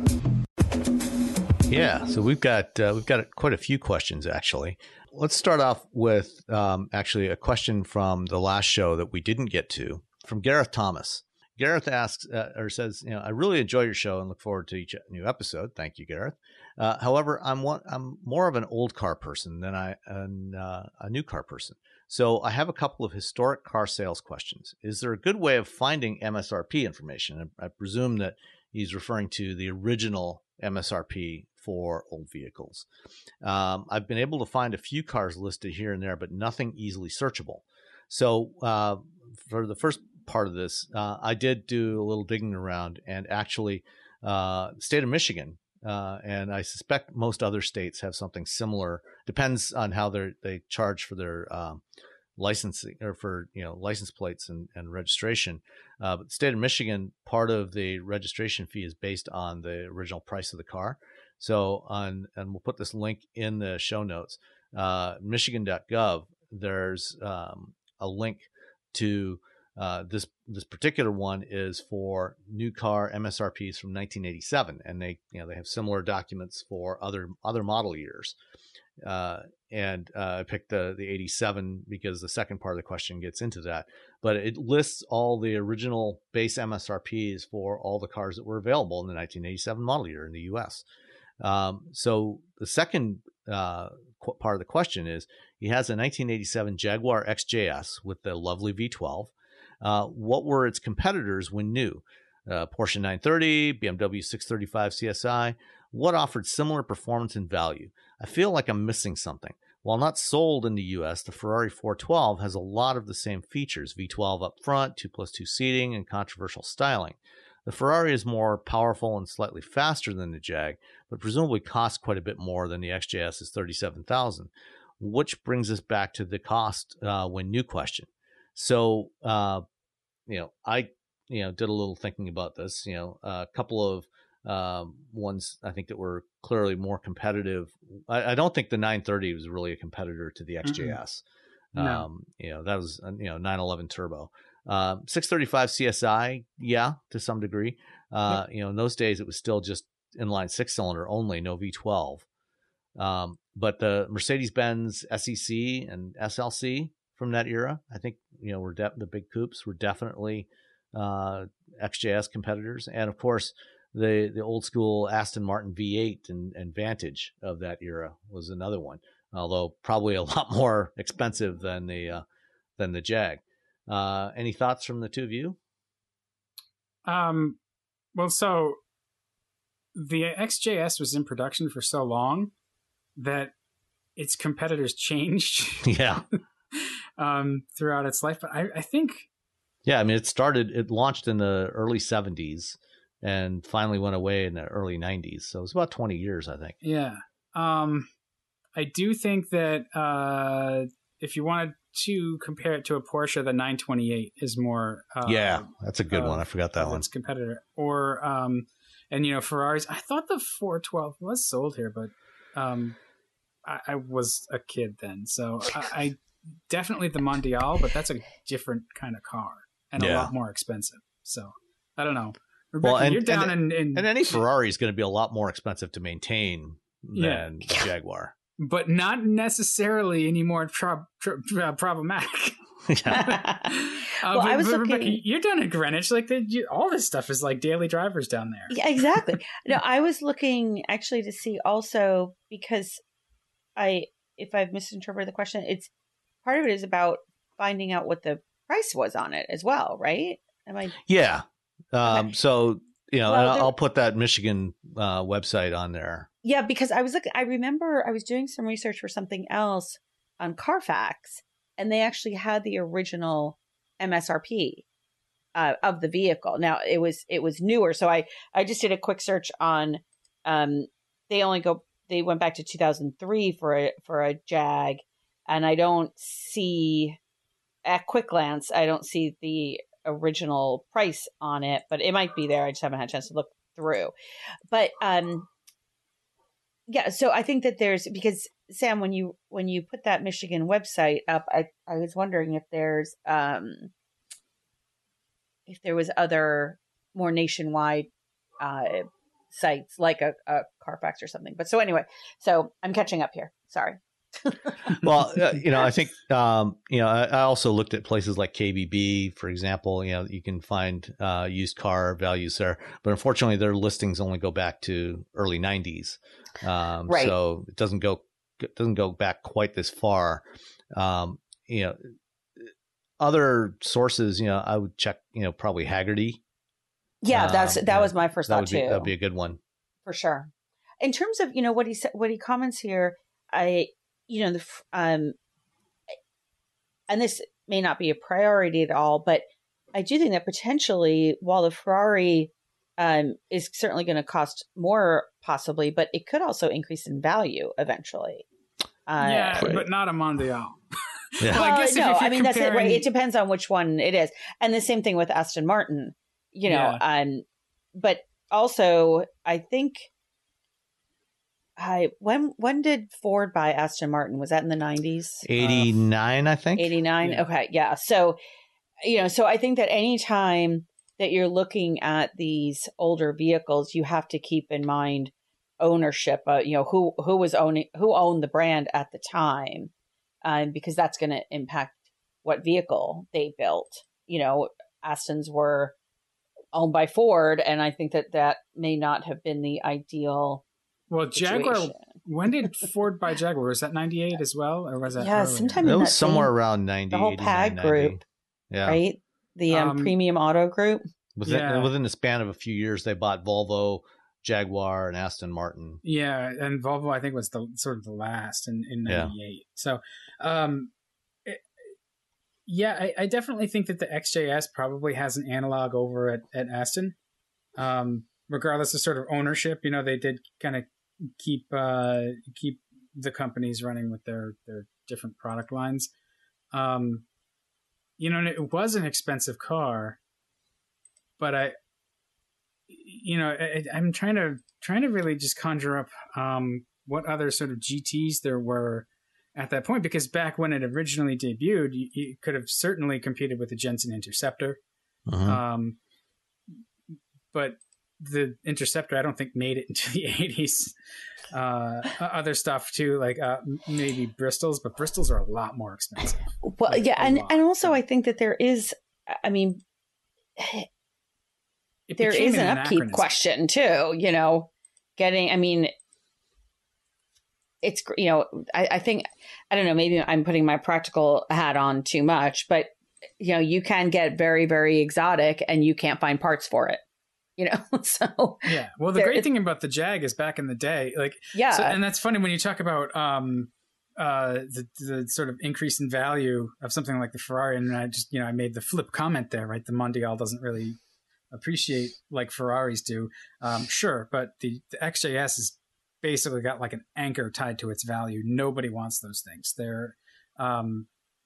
to. Yeah, so we've got uh, we've got quite a few questions actually. Let's start off with um, actually a question from the last show that we didn't get to, from Gareth Thomas. Gareth asks uh, or says, you know, I really enjoy your show and look forward to each new episode. Thank you, Gareth. Uh, however, I'm one, I'm more of an old car person than I an, uh, a new car person. So I have a couple of historic car sales questions. Is there a good way of finding M S R P information? I, I presume that he's referring to the original M S R P for old vehicles. Um, I've been able to find a few cars listed here and there, but nothing easily searchable. So uh, for the first part of this, uh, I did do a little digging around, and actually uh, the state of Michigan, uh, and I suspect most other states have something similar. Depends on how they they charge for their um, licensing, or for, you know, license plates and, and registration. Uh, but the state of Michigan, part of the registration fee is based on the original price of the car. So on, and we'll put this link in the show notes, uh, michigan dot gov, there's um, a link to Uh, this this particular one is for new car M S R Ps from nineteen eighty-seven, and they you know they have similar documents for other other model years. Uh, and uh, I picked the the eighty-seven because the second part of the question gets into that. But it lists all the original base M S R Ps for all the cars that were available in the nineteen eighty-seven model year in the U S. Um, so the second uh, qu- part of the question is, he has a nineteen eighty-seven Jaguar X J S with the lovely V twelve. Uh, what were its competitors when new? Uh, Porsche nine thirty, B M W six thirty-five C S I. What offered similar performance and value? I feel like I'm missing something. While not sold in the U S, the Ferrari four twelve has a lot of the same features: V twelve up front, two plus two seating, and controversial styling. The Ferrari is more powerful and slightly faster than the Jag, but presumably costs quite a bit more than the X J S's thirty-seven thousand dollars, which brings us back to the cost uh, when new question. So, uh, you know, I, you know, did a little thinking about this, you know, a couple of um, ones I think that were clearly more competitive. I, I don't think the nine thirty was really a competitor to the X J S. Mm-hmm. No. Um, you know, that was, you know, nine eleven turbo. Uh, six thirty-five C S I, yeah, to some degree. Uh, yep. You know, in those days, it was still just inline six cylinder only, no V twelve. Um, but the Mercedes-Benz S E C and S L C from that era, I think, you know, were de- the big coupes were definitely uh, X J S competitors. And of course, the the old school Aston Martin V eight and, and Vantage of that era was another one, although probably a lot more expensive than the uh, than the Jag. Uh, any thoughts from the two of you? Um, well, so the X J S was in production for so long that its competitors changed. Yeah. um, throughout its life. But I, I think. Yeah, I mean, it started, it launched in the early seventies and finally went away in the early nineties. So it was about twenty years, I think. Yeah. Um, I do think that uh, if you wanted to compare it to a Porsche, the nine twenty-eight is more. Uh, yeah, that's a good uh, one. I forgot that one. Its competitor, or um, and you know Ferraris. I thought the four twelve was sold here, but um, I, I was a kid then, so I, I definitely the Mondial, but that's a different kind of car and Yeah. a lot more expensive. So I don't know. Rebecca, Well, and- you're down and- in, in And any Ferrari is going to be a lot more expensive to maintain Yeah. than the Jaguar. but not necessarily any more tro- tro- uh, problematic. yeah. uh, Well, but, I was but Rebecca, looking- you're down in Greenwich. Like the, you, all this stuff is like daily drivers down there. Yeah, exactly. No, I was looking actually to see also because I, if I've misinterpreted the question, it's part of it is about finding out what the price was on it as well, right? Am I? Yeah. Um, Okay. So, you know, Well, and I'll, there- I'll put that Michigan uh, website on there. Yeah, because I was looking. I remember I was doing some research for something else on Carfax, and they actually had the original M S R P uh, of the vehicle. Now it was it was newer, so I I just did a quick search on. Um, they only go. They went back to two thousand three for a for a Jag, and I don't see at quick glance. I don't see the original price on it, but it might be there. I just haven't had a chance to look through. But um, yeah, so I think that there's because Sam, when you when you put that Michigan website up, I I was wondering if there's um if there was other more nationwide uh sites like a, a Carfax or something. But so anyway, so I'm catching up here. Sorry. Well, uh, you know, I think, um, you know, I, I also looked at places like K B B, for example. You know, you can find uh, used car values there, but unfortunately, their listings only go back to early nineties. Um, Right. So it doesn't go it doesn't go back quite this far. Um, you know, other sources, you know, I would check. You know, probably Haggerty. Yeah, that's Um, that yeah, was my first That thought would be too. that'd be a good one. For sure. In terms of, you know, what he said, what he comments here, I, you know, the, f- um, and this may not be a priority at all, but I do think that potentially while the Ferrari, um, is certainly going to cost more possibly, but it could also increase in value eventually. Uh, yeah, Right. but not a Mondial. Yeah. Well, I well, guess if- no, if you're I mean, that's it, right? comparing- It depends on which one it is. And the same thing with Aston Martin, you know, Yeah. um, but also I think, I, when, when did Ford buy Aston Martin? Was that in the nineties? eighty-nine, I think. eighty-nine. Yeah. Okay. Yeah. So, you know, so I think that anytime that you're looking at these older vehicles, you have to keep in mind ownership, uh, you know, who, who was owning, who owned the brand at the time, um, because that's going to impact what vehicle they built. You know, Astons were owned by Ford, and I think that that may not have been the ideal Well, Jaguar. situation. When did Ford buy Jaguar? Was that ninety-eight as well, or was that? Yeah, earlier? sometime That in was that somewhere same- around ninety. the whole eighty-nine, PAG ninety. group, Yeah. right? The um, Um, premium auto group. Within, Yeah. within the span of a few years, they bought Volvo, Jaguar, and Aston Martin. Yeah, and Volvo I think was the sort of the last in in Yeah. ninety-eight. So, um, it- yeah, I, I definitely think that the X J S probably has an analog over at at Aston. Um, regardless of sort of ownership, you know, they did kind of keep uh, keep the companies running with their their different product lines. Um, you know, and it was an expensive car, but I, you know, I, I'm trying to trying to really just conjure up um, what other sort of G Ts there were at that point, because back when it originally debuted, you, you could have certainly competed with the Jensen Interceptor. Mhm. Um, but the Interceptor, I don't think, made it into the eighties. Uh, other stuff too, like uh, maybe Bristols, but Bristols are a lot more expensive. Well, Like, yeah, a and lot. and also I think that there is, I mean, It there became is an upkeep anachronism. question too. You know, getting. I mean, it's you know, I, I think I don't know. Maybe I'm putting my practical hat on too much, but you know, you can get very very exotic, and you can't find parts for it. You know, so Yeah. Well, the There- great it- thing about the Jag is back in the day, like, yeah, so, and that's funny when you talk about um, uh, the the sort of increase in value of something like the Ferrari, and I just you know I made the flip comment there, right? The Mondial doesn't really appreciate like Ferraris do, um, sure, but the, the X J S has basically got like an anchor tied to its value. Nobody wants those things. They're um,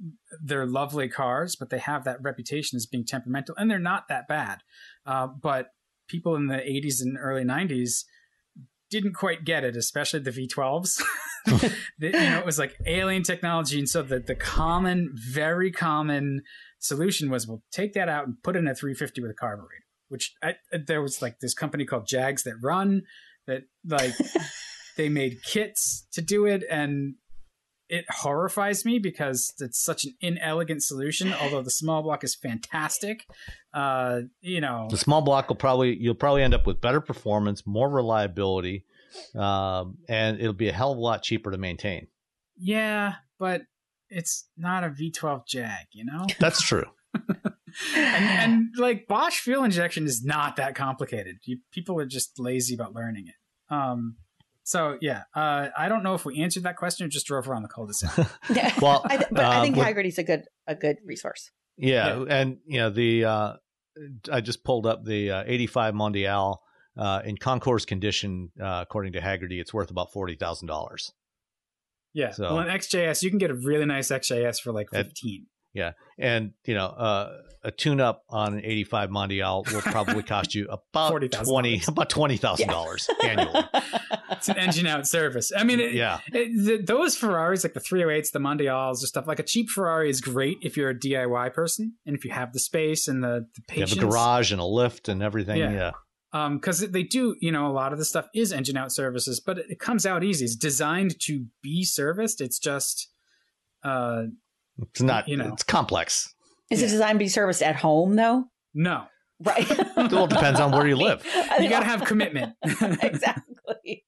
they're lovely cars, but they have that reputation as being temperamental, and they're not that bad. Uh, but people in the eighties and early nineties didn't quite get it, especially the V twelves. the, you know, it was like alien technology. And so the, the common, very common solution was, we'll take that out and put in a three fifty with a carburetor, which I, there was like this company called Jags That Run that like they made kits to do it. And it horrifies me because it's such an inelegant solution, although the small block is fantastic. Uh, you know, the small block will probably, you'll probably end up with better performance, more reliability, um, and it'll be a hell of a lot cheaper to maintain. Yeah, but it's not a V twelve Jag, you know? That's true. and, and like Bosch fuel injection is not that complicated. You, people are just lazy about learning it. Um, So, yeah, uh, I don't know if we answered that question or just drove around the cul-de-sac. Well, I th- but um, I think with, Hagerty's a good a good resource. Yeah, Yeah. and, you know, the uh, I just pulled up the uh, eighty-five Mondial uh, in concours condition. Uh, according to Hagerty, it's worth about forty thousand dollars. Yeah, So- well, an X J S, you can get a really nice X J S for like At- fifteen. Yeah, and, you know, uh, a tune-up on an eighty-five Mondial will probably cost you about forty thousand dollars. twenty, about twenty thousand dollars annually. It's an engine out service. I mean, it, Yeah. it, the, those Ferraris, like the three oh eights, the Mondials, and stuff, like a cheap Ferrari is great if you're a D I Y person and if you have the space and the, the You patience. have a garage and a lift and everything. Yeah. Yeah. Um, because they do, you know, a lot of the stuff is engine out services, but it, it comes out easy. It's designed to be serviced. It's just, uh, It's not, You know. it's complex. Is Yeah. it designed to be serviced at home though? no. Right. It all depends on where you live. You got to have commitment. Exactly.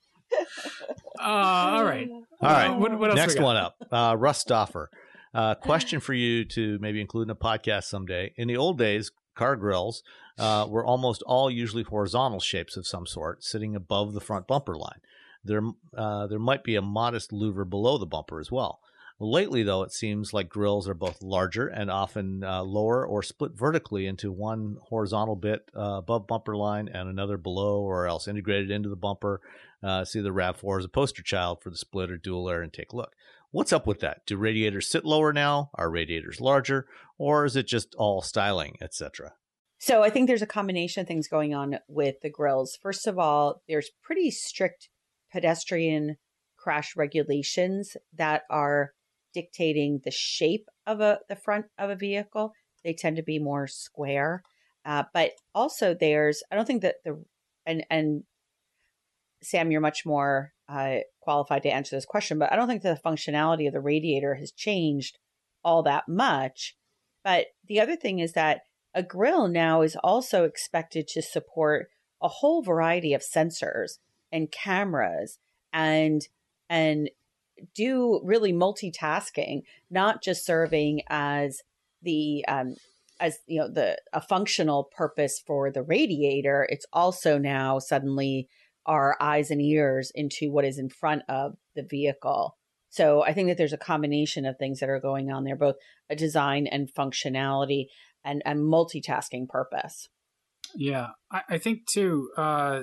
Uh, all right. All right. What, what else Next we got? one up, uh, Russ Stoffer. Uh, question for you to maybe include in a podcast someday. In the old days, car grills uh, were almost all usually horizontal shapes of some sort, sitting above the front bumper line. There, uh, there might be a modest louver below the bumper as well. Lately, though, it seems like grills are both larger and often uh, lower or split vertically into one horizontal bit uh, above bumper line and another below, or else integrated into the bumper. Uh, see the RAV four as a poster child for the split or dual air intake look. What's up with that? Do radiators sit lower now? Are radiators larger? Or is it just all styling, et cetera? So I think there's a combination of things going on with the grills. First of all, there's pretty strict pedestrian crash regulations that are dictating the shape of a the front of a vehicle. They tend to be more square, uh, but also there's I don't think that the and and Sam, you're much more uh, qualified to answer this question, but I don't think that the functionality of the radiator has changed all that much. But the other thing is that a grill now is also expected to support a whole variety of sensors and cameras and and do really multitasking, not just serving as the um, as you know the a functional purpose for the radiator. It's also now suddenly our eyes and ears into what is in front of the vehicle. So I think that there's a combination of things that are going on there, both a design and functionality and, and multitasking purpose. Yeah, I, I think too, uh,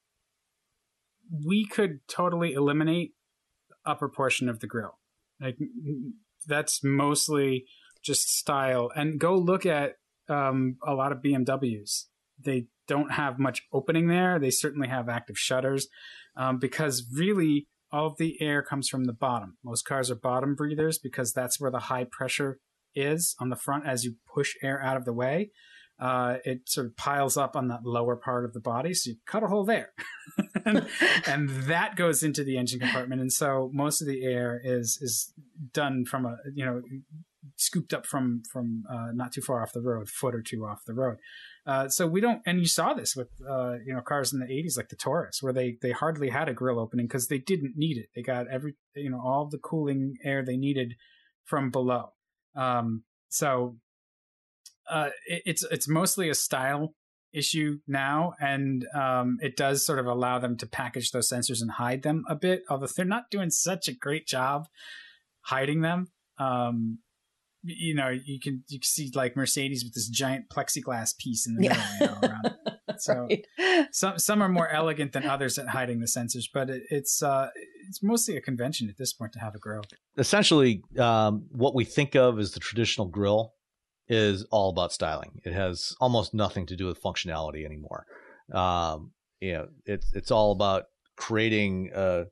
we could totally eliminate the upper portion of the grill. Like that's mostly just style. And go look at um, a lot of B M Ws. They don't have much opening there. They certainly have active shutters um, because really all of the air comes from the bottom. Most cars are bottom breathers because that's where the high pressure is on the front. As you push air out of the way, uh, it sort of piles up on that lower part of the body. So you cut a hole there and, and that goes into the engine compartment. And so most of the air is, is done from a, you know, scooped up from, from uh, not too far off the road, foot or two off the road. Uh, so we don't, and you saw this with, uh, you know, cars in the eighties, like the Taurus, where they, they hardly had a grill opening because they didn't need it. They got every, you know, all the cooling air they needed from below. Um, so, uh, it, it's, it's mostly a style issue now. And, um, it does sort of allow them to package those sensors and hide them a bit, although they're not doing such a great job hiding them. Um, you know, you can, you can see like Mercedes with this giant plexiglass piece in the middle, Yeah. you know, around. So right. some some are more elegant than others at hiding the sensors, but it, it's uh, it's mostly a convention at this point to have a grill. Essentially, um, what we think of as the traditional grill is all about styling. It has almost nothing to do with functionality anymore. Um, you know, it's it's all about creating a,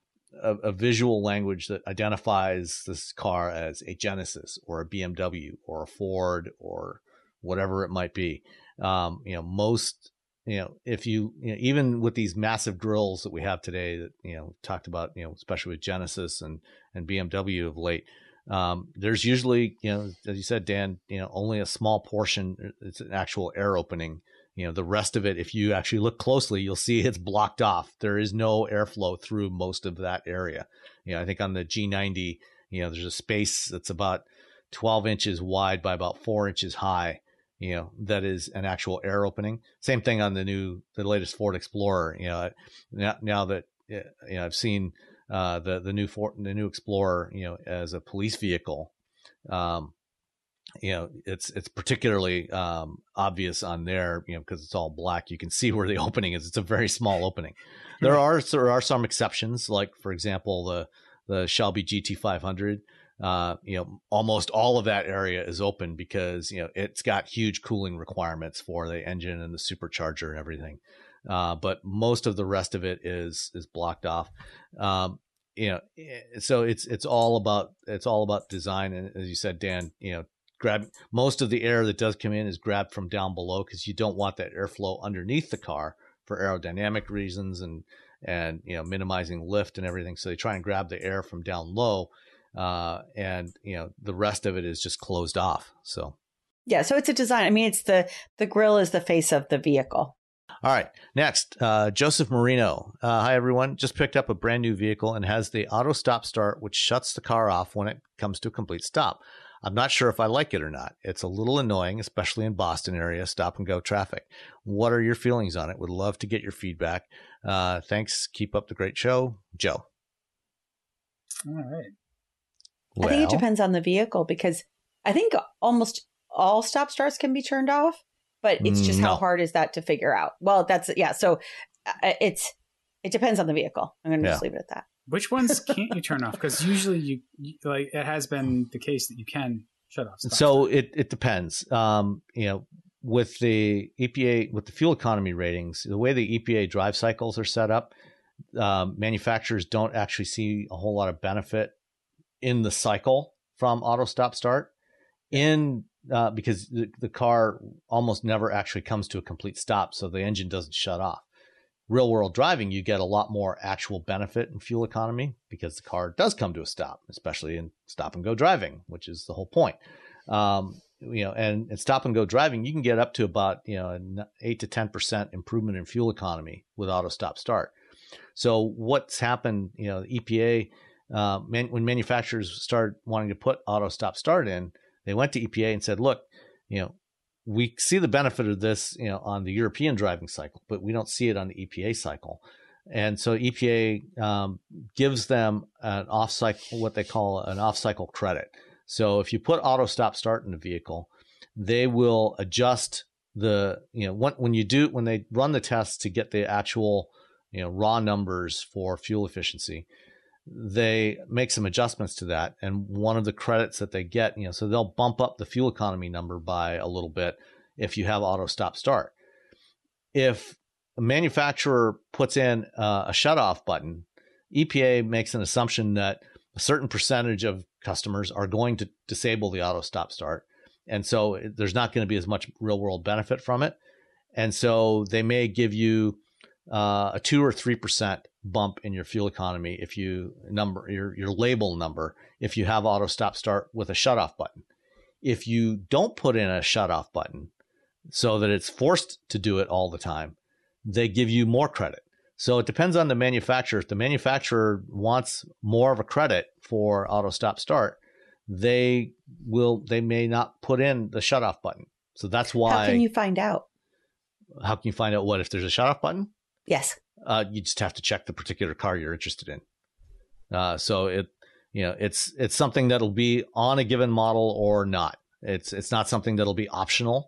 a, a visual language that identifies this car as a Genesis or a B M W or a Ford or whatever it might be. Um, you know, most, you know, if you, you know, even with these massive grills that we have today that, you know, talked about, you know, especially with Genesis and, and B M W of late, um, there's usually, you know, as you said, Dan, you know, only a small portion, it's an actual air opening. You know, the rest of it, if you actually look closely, you'll see it's blocked off. There is no airflow through most of that area. You know, I think on the G ninety, you know, there's a space that's about twelve inches wide by about four inches high. You know, that is an actual air opening. Same thing on the new, the latest Ford Explorer. You know, now, now that, you know, I've seen uh, the, the new Ford, the new Explorer, you know, as a police vehicle, um, you know, it's, it's particularly um, obvious on there, you know, because it's all black. You can see where the opening is. It's a very small opening. There are, there are some exceptions, like, for example, the, the Shelby G T five hundred. Uh, you know, almost all of that area is open because, you know, it's got huge cooling requirements for the engine and the supercharger and everything. Uh, but most of the rest of it is, is blocked off. Um, you know, so it's, it's all about, it's all about design. And as you said, Dan, you know, grab most of the air that does come in is grabbed from down below because you don't want that airflow underneath the car for aerodynamic reasons and, and, you know, minimizing lift and everything. So they try and grab the air from down low. Uh, and, you know, the rest of it is just closed off. So, yeah. So it's a design. I mean, it's the, the grill is the face of the vehicle. All right. Next, uh, Joseph Marino. Uh, hi, everyone. Just picked up a brand new vehicle and has the auto stop start, which shuts the car off when it comes to a complete stop. I'm not sure if I like it or not. It's a little annoying, especially in Boston area, stop and go traffic. What are your feelings on it? Would love to get your feedback. Uh, thanks. Keep up the great show. Joe. All right. Well, I think it depends on the vehicle because I think almost all stop starts can be turned off, but it's just no. how hard is that to figure out? Well, that's, yeah. So uh, it's, it depends on the vehicle. I'm going to yeah. just leave it at that. Which ones can't you turn off? Because usually you, you, like, it has been the case that you can shut off. Stop so start. it, it depends. Um, you know, with the E P A, with the fuel economy ratings, the way the E P A drive cycles are set up, um, manufacturers don't actually see a whole lot of benefit in the cycle from auto stop start in uh, because the, the car almost never actually comes to a complete stop. So the engine doesn't shut off. Real world driving, you get a lot more actual benefit in fuel economy because the car does come to a stop, especially in stop and go driving, which is the whole point. Um, you know, and in stop and go driving, you can get up to about, you know, an eight to ten percent improvement in fuel economy with auto stop start. So what's happened, you know, the E P A, Uh, man, when manufacturers started wanting to put auto stop start in, they went to E P A and said, look, you know, we see the benefit of this, you know, on the European driving cycle, but we don't see it on the E P A cycle. And so E P A um, gives them an off cycle, what they call an off cycle credit. So if you put auto stop start in a vehicle, they will adjust the, you know, when, when you do, when they run the tests to get the actual, you know, raw numbers for fuel efficiency, they make some adjustments to that. And one of the credits that they get, you know, so they'll bump up the fuel economy number by a little bit if you have auto stop start. If a manufacturer puts in uh, a shutoff button, E P A makes an assumption that a certain percentage of customers are going to disable the auto stop start. And so there's not going to be as much real world benefit from it. And so they may give you uh, a two or three percent bump in your fuel economy if you number your your label number if you have auto stop start with a shutoff button. If you don't put in a shutoff button so that it's forced to do it all the time, they give you more credit. So it depends on the manufacturer. If the manufacturer wants more of a credit for auto stop start, they will they may not put in the shutoff button. So that's why. How can you find out? How can you find out what if there's a shutoff button? Yes. Uh, you just have to check the particular car you're interested in. Uh, so it, you know, it's it's something that'll be on a given model or not. It's it's not something that'll be optional.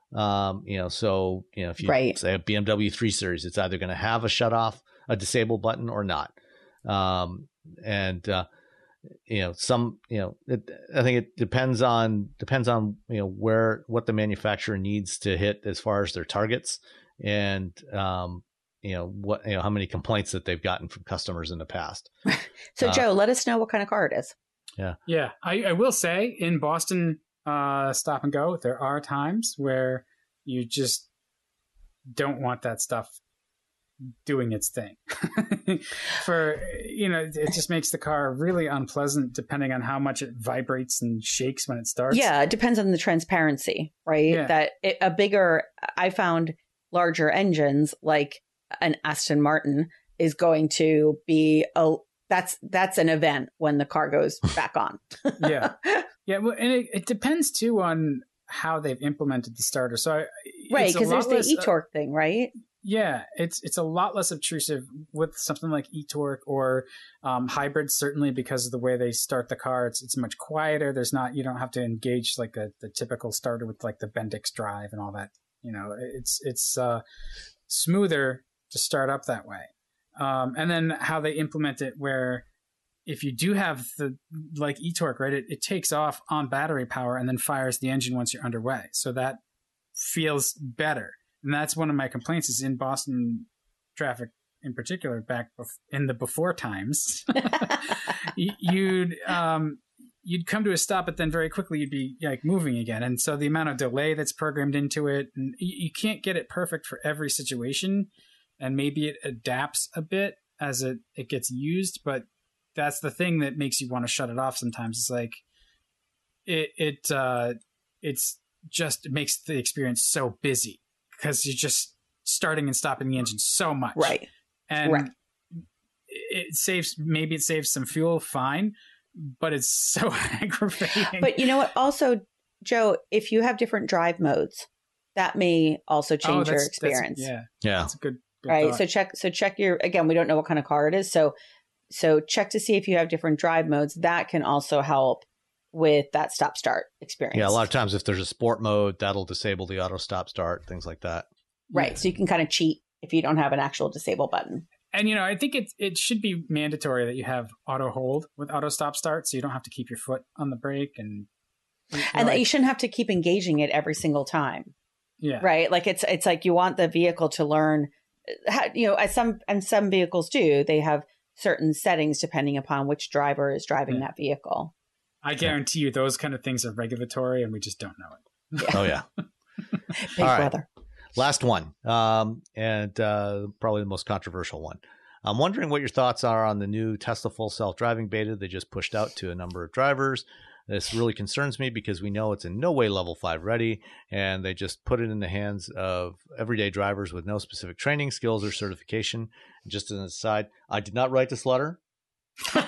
Um, you know, so, you know, if you right. say a B M W three Series, it's either going to have a shut off, a disable button or not. Um, and, uh, you know, some, you know, it, I think it depends on, depends on, you know, where, what the manufacturer needs to hit as far as their targets and, um, you know, what, you know, how many complaints that they've gotten from customers in the past. So uh, Joe, let us know what kind of car it is. Yeah. Yeah. I, I will say in Boston, uh, Stop and Go, there are times where you just don't want that stuff doing its thing. For, you know, it just makes the car really unpleasant depending on how much it vibrates and shakes when it starts. Yeah, it depends on the transparency, right? Yeah. That it, a bigger, I found larger engines like an Aston Martin is going to be a, that's, that's an event when the car goes back on. Yeah. Yeah. Well, and it, it depends too on how they've implemented the starter. So, I, right. it's a Cause there's lot the less, e-torque thing, right? Yeah, it's it's a lot less obtrusive with something like e-torque or um, hybrids. Certainly, because of the way they start the car, it's it's much quieter. There's not, you don't have to engage like a, the typical starter with like the Bendix drive and all that. You know, it's it's uh, smoother to start up that way. Um, and then how they implement it, where if you do have the like e-torque, right, it, it takes off on battery power and then fires the engine once you're underway. So that feels better. And that's one of my complaints is in Boston traffic in particular, back bef- in the before times, you'd, um, you'd come to a stop, but then very quickly you'd be like moving again. And so the amount of delay that's programmed into it, and you, you can't get it perfect for every situation. And maybe it adapts a bit as it, it gets used, but that's the thing that makes you want to shut it off sometimes. It's like it, it, uh, it's just, it makes the experience so busy. Because you're just starting and stopping the engine so much. Right. And right. it saves, maybe it saves some fuel, fine, but it's so aggravating. But you know what? Also, Joe, if you have different drive modes, that may also change oh, your experience. That's, yeah. Yeah. That's a good, good right. thought. So check, so check your, again, we don't know what kind of car it is. So, so check to see if you have different drive modes. That can also help with that stop start experience. Yeah, a lot of times if there's a sport mode, that'll disable the auto stop start, things like that. Right. Yeah. So you can kind of cheat if you don't have an actual disable button. And, you know, I think it, it should be mandatory that you have auto hold with auto stop start, so you don't have to keep your foot on the brake. And you know, and that I, you shouldn't have to keep engaging it every single time. Yeah. Right. Like it's, it's like you want the vehicle to learn how, you know, as some, and some vehicles do, they have certain settings depending upon which driver is driving yeah. that vehicle. I guarantee you those kind of things are regulatory and we just don't know it. Yeah. Oh, yeah. Big All right. brother. Last one, um, and uh, probably the most controversial one. I'm wondering what your thoughts are on the new Tesla full self-driving beta they just pushed out to a number of drivers. This really concerns me because we know it's in no way level five ready, and they just put it in the hands of everyday drivers with no specific training, skills, or certification. And just as an aside, I did not write this letter. um,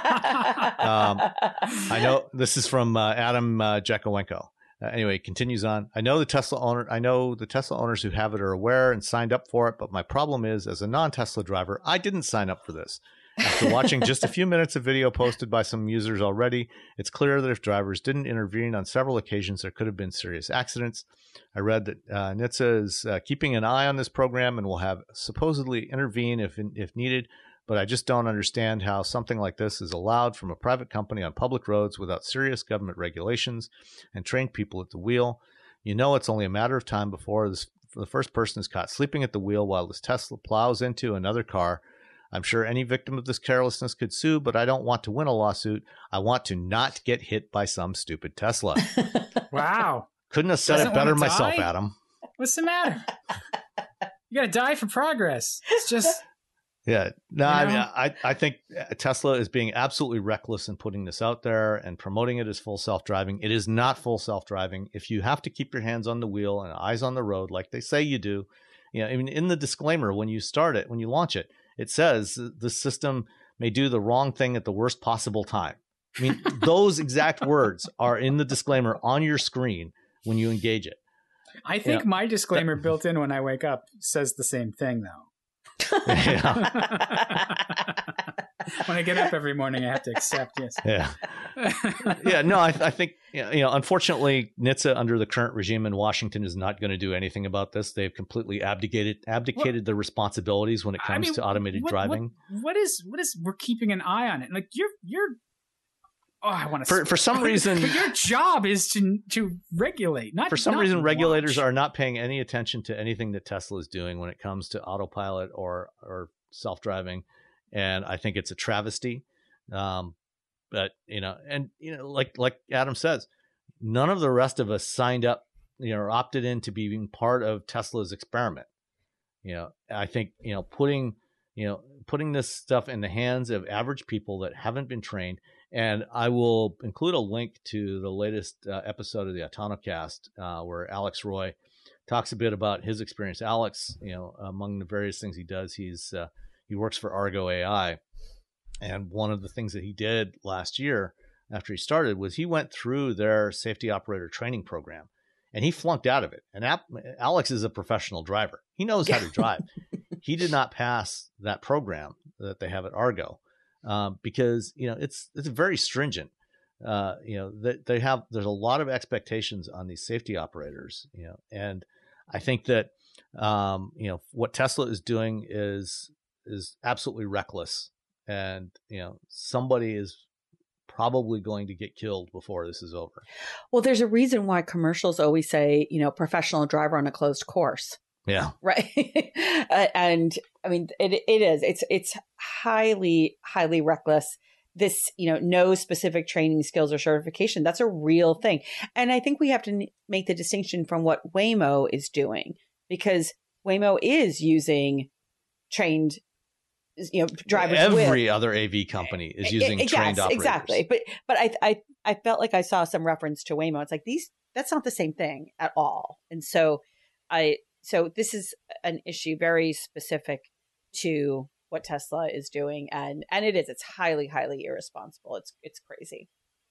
I know this is from uh, Adam uh, Jakowenko. Uh, anyway, it continues on. I know the Tesla owner. I know the Tesla owners who have it are aware and signed up for it. But my problem is, as a non-Tesla driver, I didn't sign up for this. After watching just a few minutes of video posted by some users already, it's clear that if drivers didn't intervene on several occasions, there could have been serious accidents. I read that uh, N H T S A is uh, keeping an eye on this program and will have supposedly intervene if if needed. But I just don't understand how something like this is allowed from a private company on public roads without serious government regulations and trained people at the wheel. You know, it's only a matter of time before this, the first person is caught sleeping at the wheel while this Tesla plows into another car. I'm sure any victim of this carelessness could sue, but I don't want to win a lawsuit. I want to not get hit by some stupid Tesla. Wow. Couldn't have said Doesn't it better wanna myself, die? Adam. What's the matter? You got to die for progress. It's just... Yeah, no, You I mean, know? I, I think Tesla is being absolutely reckless in putting this out there and promoting it as full self-driving. It is not full self-driving. If you have to keep your hands on the wheel and eyes on the road, like they say you do, you know, I mean, in the disclaimer, when you start it, when you launch it, it says the system may do the wrong thing at the worst possible time. I mean, those exact words are in the disclaimer on your screen when you engage it. I think Yeah. my disclaimer built in when I wake up says the same thing, though. Yeah. when I get up every morning, I have to accept. Yes. Yeah. Yeah. No, I, I think, you know, unfortunately, N H T S A under the current regime in Washington is not going to do anything about this. They've completely abdicated abdicated their responsibilities when it comes I mean, to automated what, driving. What, what is what is we're keeping an eye on it? Like you're you're. Oh, I want to. For for some reason, but your job is to to regulate, not for some not reason, watch. regulators are not paying any attention to anything that Tesla is doing when it comes to autopilot or or self-driving, and I think it's a travesty. Um, but you know, and you know, like like Adam says, none of the rest of us signed up, you know, or opted in to being part of Tesla's experiment. You know, I think you know putting you know putting this stuff in the hands of average people that haven't been trained. And I will include a link to the latest uh, episode of the Autonocast uh, where Alex Roy talks a bit about his experience. Alex, you know, among the various things he does, he's uh, he works for Argo A I. And one of the things that he did last year after he started was he went through their safety operator training program and he flunked out of it. And Ap- Alex is a professional driver. He knows how to drive. He did not pass that program that they have at Argo. Um, because, you know, it's, it's very stringent, uh, you know, they, they have, there's a lot of expectations on these safety operators, you know, and I think that, um, you know, what Tesla is doing is, is absolutely reckless. And, you know, somebody is probably going to get killed before this is over. Well, there's a reason why commercials always say, you know, professional driver on a closed course. Yeah. Right. uh, and I mean, it it is, it's, it's highly, highly reckless. This, you know, no specific training skills or certification. That's a real thing. And I think we have to n- make the distinction from what Waymo is doing, because Waymo is using trained, you know, drivers. Every with, other A V company is using it, it, trained yes, operators. Exactly. But, but I, I, I felt like I saw some reference to Waymo. It's like these, that's not the same thing at all. And so I, So this is an issue very specific to what Tesla is doing, and and it is it's highly highly irresponsible. It's it's crazy.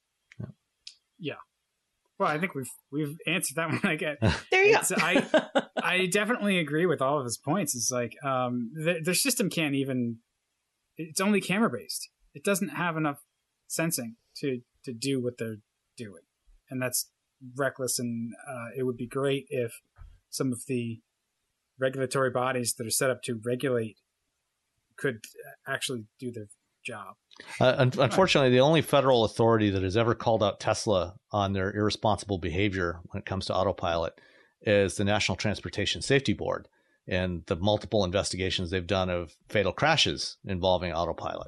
Yeah. Well, I think we've we've answered that one. I get there you it's, go. I I definitely agree with all of his points. It's like um, their, their system can't even. It's only camera based. It doesn't have enough sensing to to do what they're doing, and that's reckless. And uh, it would be great if some of the regulatory bodies that are set up to regulate could actually do their job. Uh, un- unfortunately, the only federal authority that has ever called out Tesla on their irresponsible behavior when it comes to autopilot is the National Transportation Safety Board and the multiple investigations they've done of fatal crashes involving autopilot.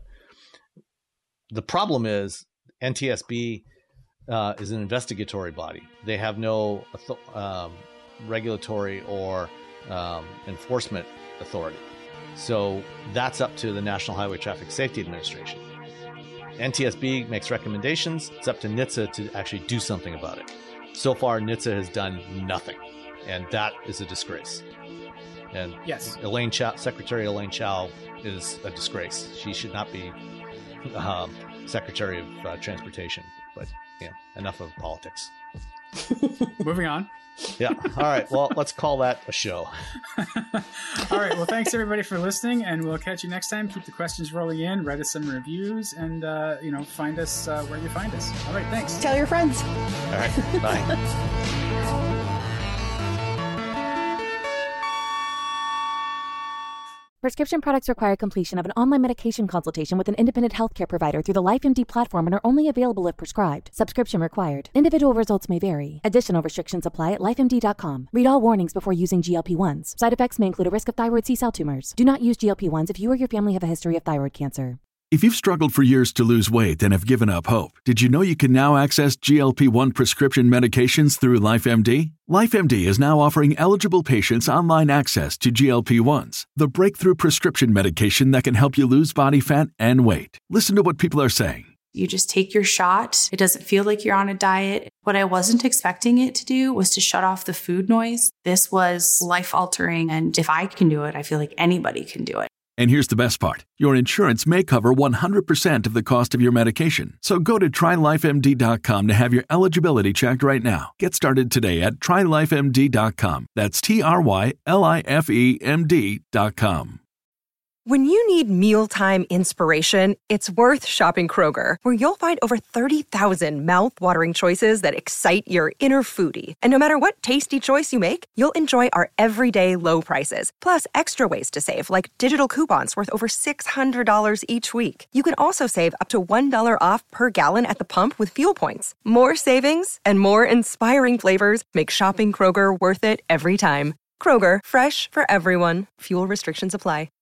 The problem is N T S B uh, is an investigatory body. They have no um, regulatory or um, enforcement authority. So that's up to the National Highway Traffic Safety Administration. N T S B makes recommendations. It's up to N H T S A to actually do something about it. So far, N H T S A has done nothing, and that is a disgrace. And yes, Elaine Chao, Secretary Elaine Chao is a disgrace. She should not be um, Secretary of uh, Transportation. But yeah, enough of politics. Moving on. Yeah. All right. Well, let's call that a show. All right. Well, thanks everybody for listening, and we'll catch you next time. Keep the questions rolling in. Write us some reviews, and uh, you know, find us uh, where you find us. All right. Thanks. Tell your friends. All right. Bye. Prescription products require completion of an online medication consultation with an independent healthcare provider through the LifeMD platform and are only available if prescribed. Subscription required. Individual results may vary. Additional restrictions apply at life M D dot com. Read all warnings before using G L P one s. Side effects may include a risk of thyroid C-cell tumors. Do not use G L P one s if you or your family have a history of thyroid cancer. If you've struggled for years to lose weight and have given up hope, did you know you can now access G L P one prescription medications through LifeMD? LifeMD is now offering eligible patients online access to G L P one s, the breakthrough prescription medication that can help you lose body fat and weight. Listen to what people are saying. You just take your shot. It doesn't feel like you're on a diet. What I wasn't expecting it to do was to shut off the food noise. This was life-altering, and if I can do it, I feel like anybody can do it. And here's the best part. Your insurance may cover one hundred percent of the cost of your medication. So go to try life M D dot com to have your eligibility checked right now. Get started today at try life M D dot com. That's T R Y L I F E M D dot com. When you need mealtime inspiration, it's worth shopping Kroger, where you'll find over thirty thousand mouth-watering choices that excite your inner foodie. And no matter what tasty choice you make, you'll enjoy our everyday low prices, plus extra ways to save, like digital coupons worth over six hundred dollars each week. You can also save up to one dollar off per gallon at the pump with fuel points. More savings and more inspiring flavors make shopping Kroger worth it every time. Kroger, fresh for everyone. Fuel restrictions apply.